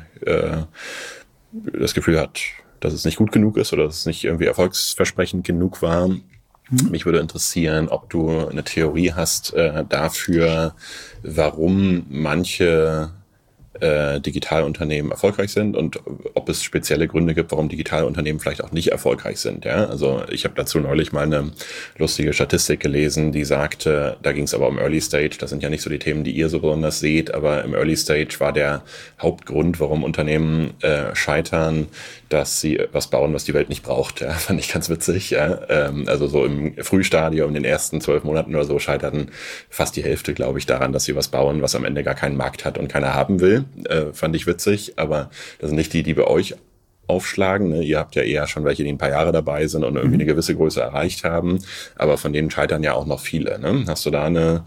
das Gefühl habt, dass es nicht gut genug ist oder dass es nicht irgendwie erfolgsversprechend genug war. Mich würde interessieren, ob du eine Theorie hast dafür, warum manche Digitalunternehmen erfolgreich sind und ob es spezielle Gründe gibt, warum Digitalunternehmen vielleicht auch nicht erfolgreich sind. Ja? Also ich habe dazu neulich mal eine lustige Statistik gelesen, die sagte, da ging es aber um Early Stage, das sind ja nicht so die Themen, die ihr so besonders seht, aber im Early Stage war der Hauptgrund, warum Unternehmen scheitern, dass sie was bauen, was die Welt nicht braucht. Ja? Fand ich ganz witzig. Ja? Also so im Frühstadium, in den ersten 12 Monaten oder so, scheiterten fast die Hälfte, glaube ich, daran, dass sie was bauen, was am Ende gar keinen Markt hat und keiner haben will. Fand ich witzig, aber das sind nicht die bei euch aufschlagen. Ne? Ihr habt ja eher schon welche, die ein paar Jahre dabei sind und irgendwie eine gewisse Größe erreicht haben, aber von denen scheitern ja auch noch viele. Ne? Hast du da eine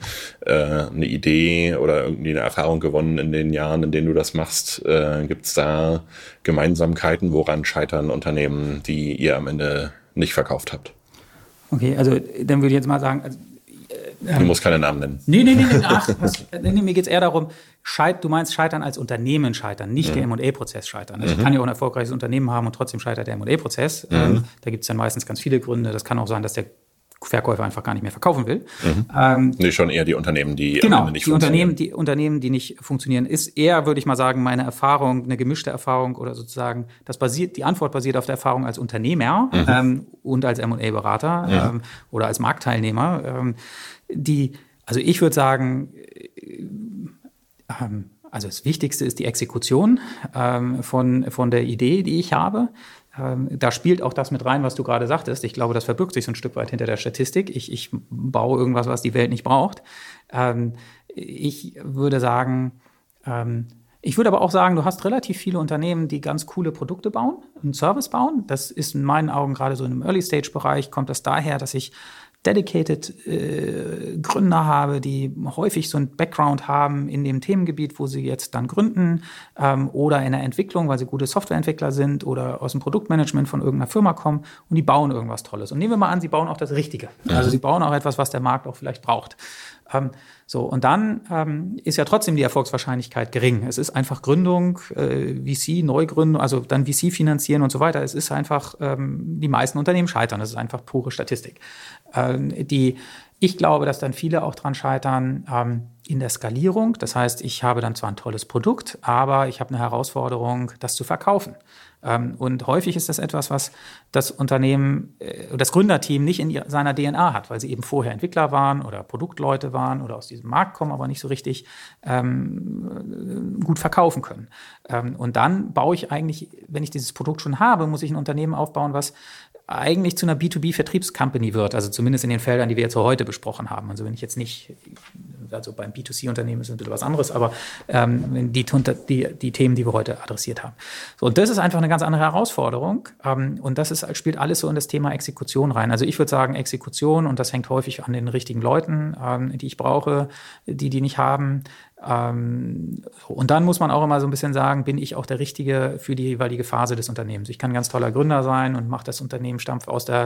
Idee oder irgendwie eine Erfahrung gewonnen in den Jahren, in denen du das machst? Gibt es da Gemeinsamkeiten, woran scheitern Unternehmen, die ihr am Ende nicht verkauft habt? Okay, also dann würde ich jetzt mal sagen, du musst keine Namen nennen. Nee. Mir geht es eher darum, du meinst scheitern als Unternehmen scheitern, nicht der M&A-Prozess scheitern. Also ich kann ja auch ein erfolgreiches Unternehmen haben und trotzdem scheitert der M&A-Prozess. Da gibt es dann meistens ganz viele Gründe. Das kann auch sein, dass der Verkäufer einfach gar nicht mehr verkaufen will. Nee, schon eher die Unternehmen, die am Ende nicht funktionieren. Die Unternehmen, die nicht funktionieren, ist eher, würde ich mal sagen, meine Erfahrung, eine gemischte Erfahrung oder sozusagen, die Antwort basiert auf der Erfahrung als Unternehmer und als M&A-Berater oder als Marktteilnehmer. Also ich würde sagen, also das Wichtigste ist die Exekution von der Idee, die ich habe. Da spielt auch das mit rein, was du gerade sagtest. Ich glaube, das verbirgt sich so ein Stück weit hinter der Statistik. Ich baue irgendwas, was die Welt nicht braucht. Ich würde aber auch sagen, du hast relativ viele Unternehmen, die ganz coole Produkte bauen, einen Service bauen. Das ist in meinen Augen gerade so im Early-Stage-Bereich, kommt das daher, dass ich dedicated Gründer habe, die häufig so einen Background haben in dem Themengebiet, wo sie jetzt dann gründen oder in der Entwicklung, weil sie gute Softwareentwickler sind oder aus dem Produktmanagement von irgendeiner Firma kommen und die bauen irgendwas Tolles. Und nehmen wir mal an, sie bauen auch das Richtige. Also sie bauen auch etwas, was der Markt auch vielleicht braucht. Und dann ist ja trotzdem die Erfolgswahrscheinlichkeit gering. Es ist einfach Gründung, VC, Neugründung, also dann VC finanzieren und so weiter. Es ist einfach, die meisten Unternehmen scheitern. Das ist einfach pure Statistik. Ich glaube, dass dann viele auch dran scheitern in der Skalierung. Das heißt, ich habe dann zwar ein tolles Produkt, aber ich habe eine Herausforderung, das zu verkaufen. Und häufig ist das etwas, was das Unternehmen, das Gründerteam nicht in seiner DNA hat, weil sie eben vorher Entwickler waren oder Produktleute waren oder aus diesem Markt kommen, aber nicht so richtig gut verkaufen können. Und dann baue ich eigentlich, wenn ich dieses Produkt schon habe, muss ich ein Unternehmen aufbauen, was eigentlich zu einer B2B-Vertriebscompany wird, also zumindest in den Feldern, die wir jetzt so heute besprochen haben. Also wenn ich jetzt nicht, also beim B2C-Unternehmen ist ein bisschen was anderes, aber die Themen, die wir heute adressiert haben. So, und das ist einfach eine ganz andere Herausforderung und das spielt alles so in das Thema Exekution rein. Also ich würde sagen Exekution und das hängt häufig an den richtigen Leuten, die ich brauche, die nicht haben. Und dann muss man auch immer so ein bisschen sagen, bin ich auch der Richtige für die jeweilige Phase des Unternehmens. Ich kann ein ganz toller Gründer sein und mache das Unternehmen, stampft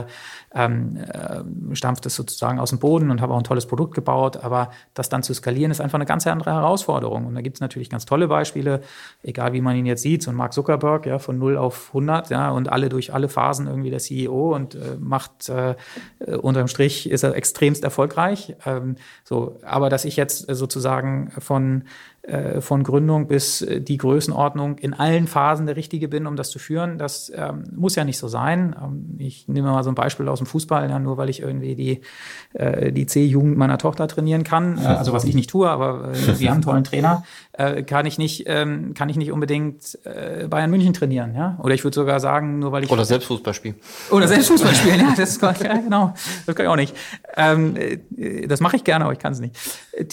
es sozusagen aus dem Boden und habe auch ein tolles Produkt gebaut. Aber das dann zu skalieren, ist einfach eine ganz andere Herausforderung. Und da gibt es natürlich ganz tolle Beispiele, egal wie man ihn jetzt sieht, so ein Mark Zuckerberg, ja, von 0 auf 100, ja, und durch alle Phasen irgendwie der CEO und macht unterm Strich ist er extremst erfolgreich. Aber dass ich jetzt sozusagen von Gründung bis die Größenordnung in allen Phasen der Richtige bin, um das zu führen, das muss ja nicht so sein. Ich nehme mal so ein Beispiel aus dem Fußball, ja, nur weil ich irgendwie die C-Jugend meiner Tochter trainieren kann, also was ich nicht tue, aber sie haben einen tollen Trainer, kann ich nicht unbedingt Bayern München trainieren, ja? Oder ich würde sogar sagen, nur weil ich... Oder selbst Fußball spielen. Oder selbst Fußball spielen, ja, ja, genau. Das kann ich auch nicht. Das mache ich gerne, aber ich kann es nicht.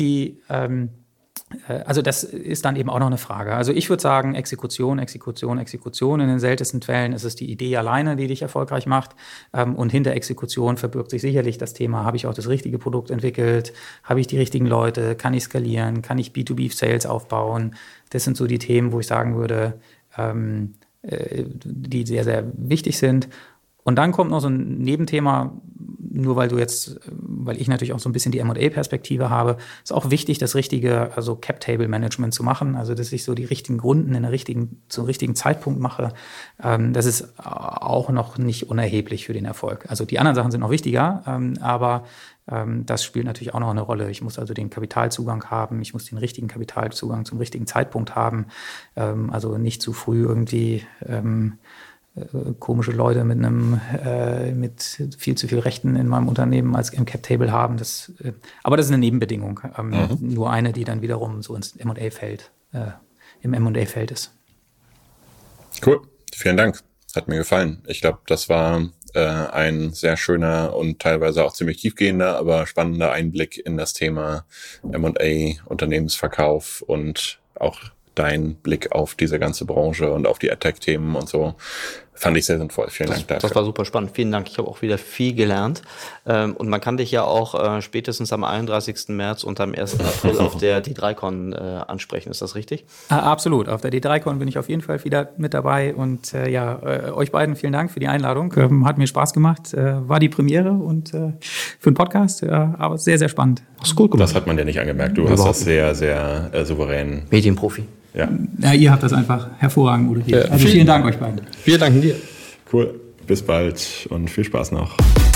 Also das ist dann eben auch noch eine Frage. Also ich würde sagen, Exekution. In den seltensten Fällen ist es die Idee alleine, die dich erfolgreich macht. Und hinter Exekution verbirgt sich sicherlich das Thema, habe ich auch das richtige Produkt entwickelt? Habe ich die richtigen Leute? Kann ich skalieren? Kann ich B2B-Sales aufbauen? Das sind so die Themen, wo ich sagen würde, die sehr, sehr wichtig sind. Und dann kommt noch so ein Nebenthema, nur weil ich natürlich auch so ein bisschen die M&A-Perspektive habe, ist auch wichtig, das richtige, also Cap-Table-Management zu machen, also dass ich so die richtigen Runden zum richtigen Zeitpunkt mache. Das ist auch noch nicht unerheblich für den Erfolg. Also die anderen Sachen sind noch wichtiger, aber das spielt natürlich auch noch eine Rolle. Ich muss also den Kapitalzugang haben, ich muss den richtigen Kapitalzugang zum richtigen Zeitpunkt haben, also nicht zu früh irgendwie komische Leute mit viel zu viel Rechten in meinem Unternehmen als im Cap-Table haben. Aber das ist eine Nebenbedingung. Nur eine, die dann wiederum so ins M&A-Feld, im M&A-Feld ist. Cool. Vielen Dank. Hat mir gefallen. Ich glaube, das war ein sehr schöner und teilweise auch ziemlich tiefgehender, aber spannender Einblick in das Thema M&A, Unternehmensverkauf und auch dein Blick auf diese ganze Branche und auf die AdTech-Themen und so. Fand ich sehr sinnvoll. Vielen Dank dafür. Das war super spannend. Vielen Dank. Ich habe auch wieder viel gelernt. Und man kann dich ja auch spätestens am 31. März und am 1. April auf der D3Con ansprechen. Ist das richtig? Absolut. Auf der D3Con bin ich auf jeden Fall wieder mit dabei. Und euch beiden vielen Dank für die Einladung. Hat mir Spaß gemacht. War die Premiere und für den Podcast. Aber sehr, sehr spannend. Hast gut gemacht. Das hat man dir nicht angemerkt. Du hast das sehr, sehr souverän. Medienprofi. Ja, ihr habt das einfach hervorragend moderiert. Also vielen Dank euch beiden. Wir danken dir. Cool. Bis bald und viel Spaß noch.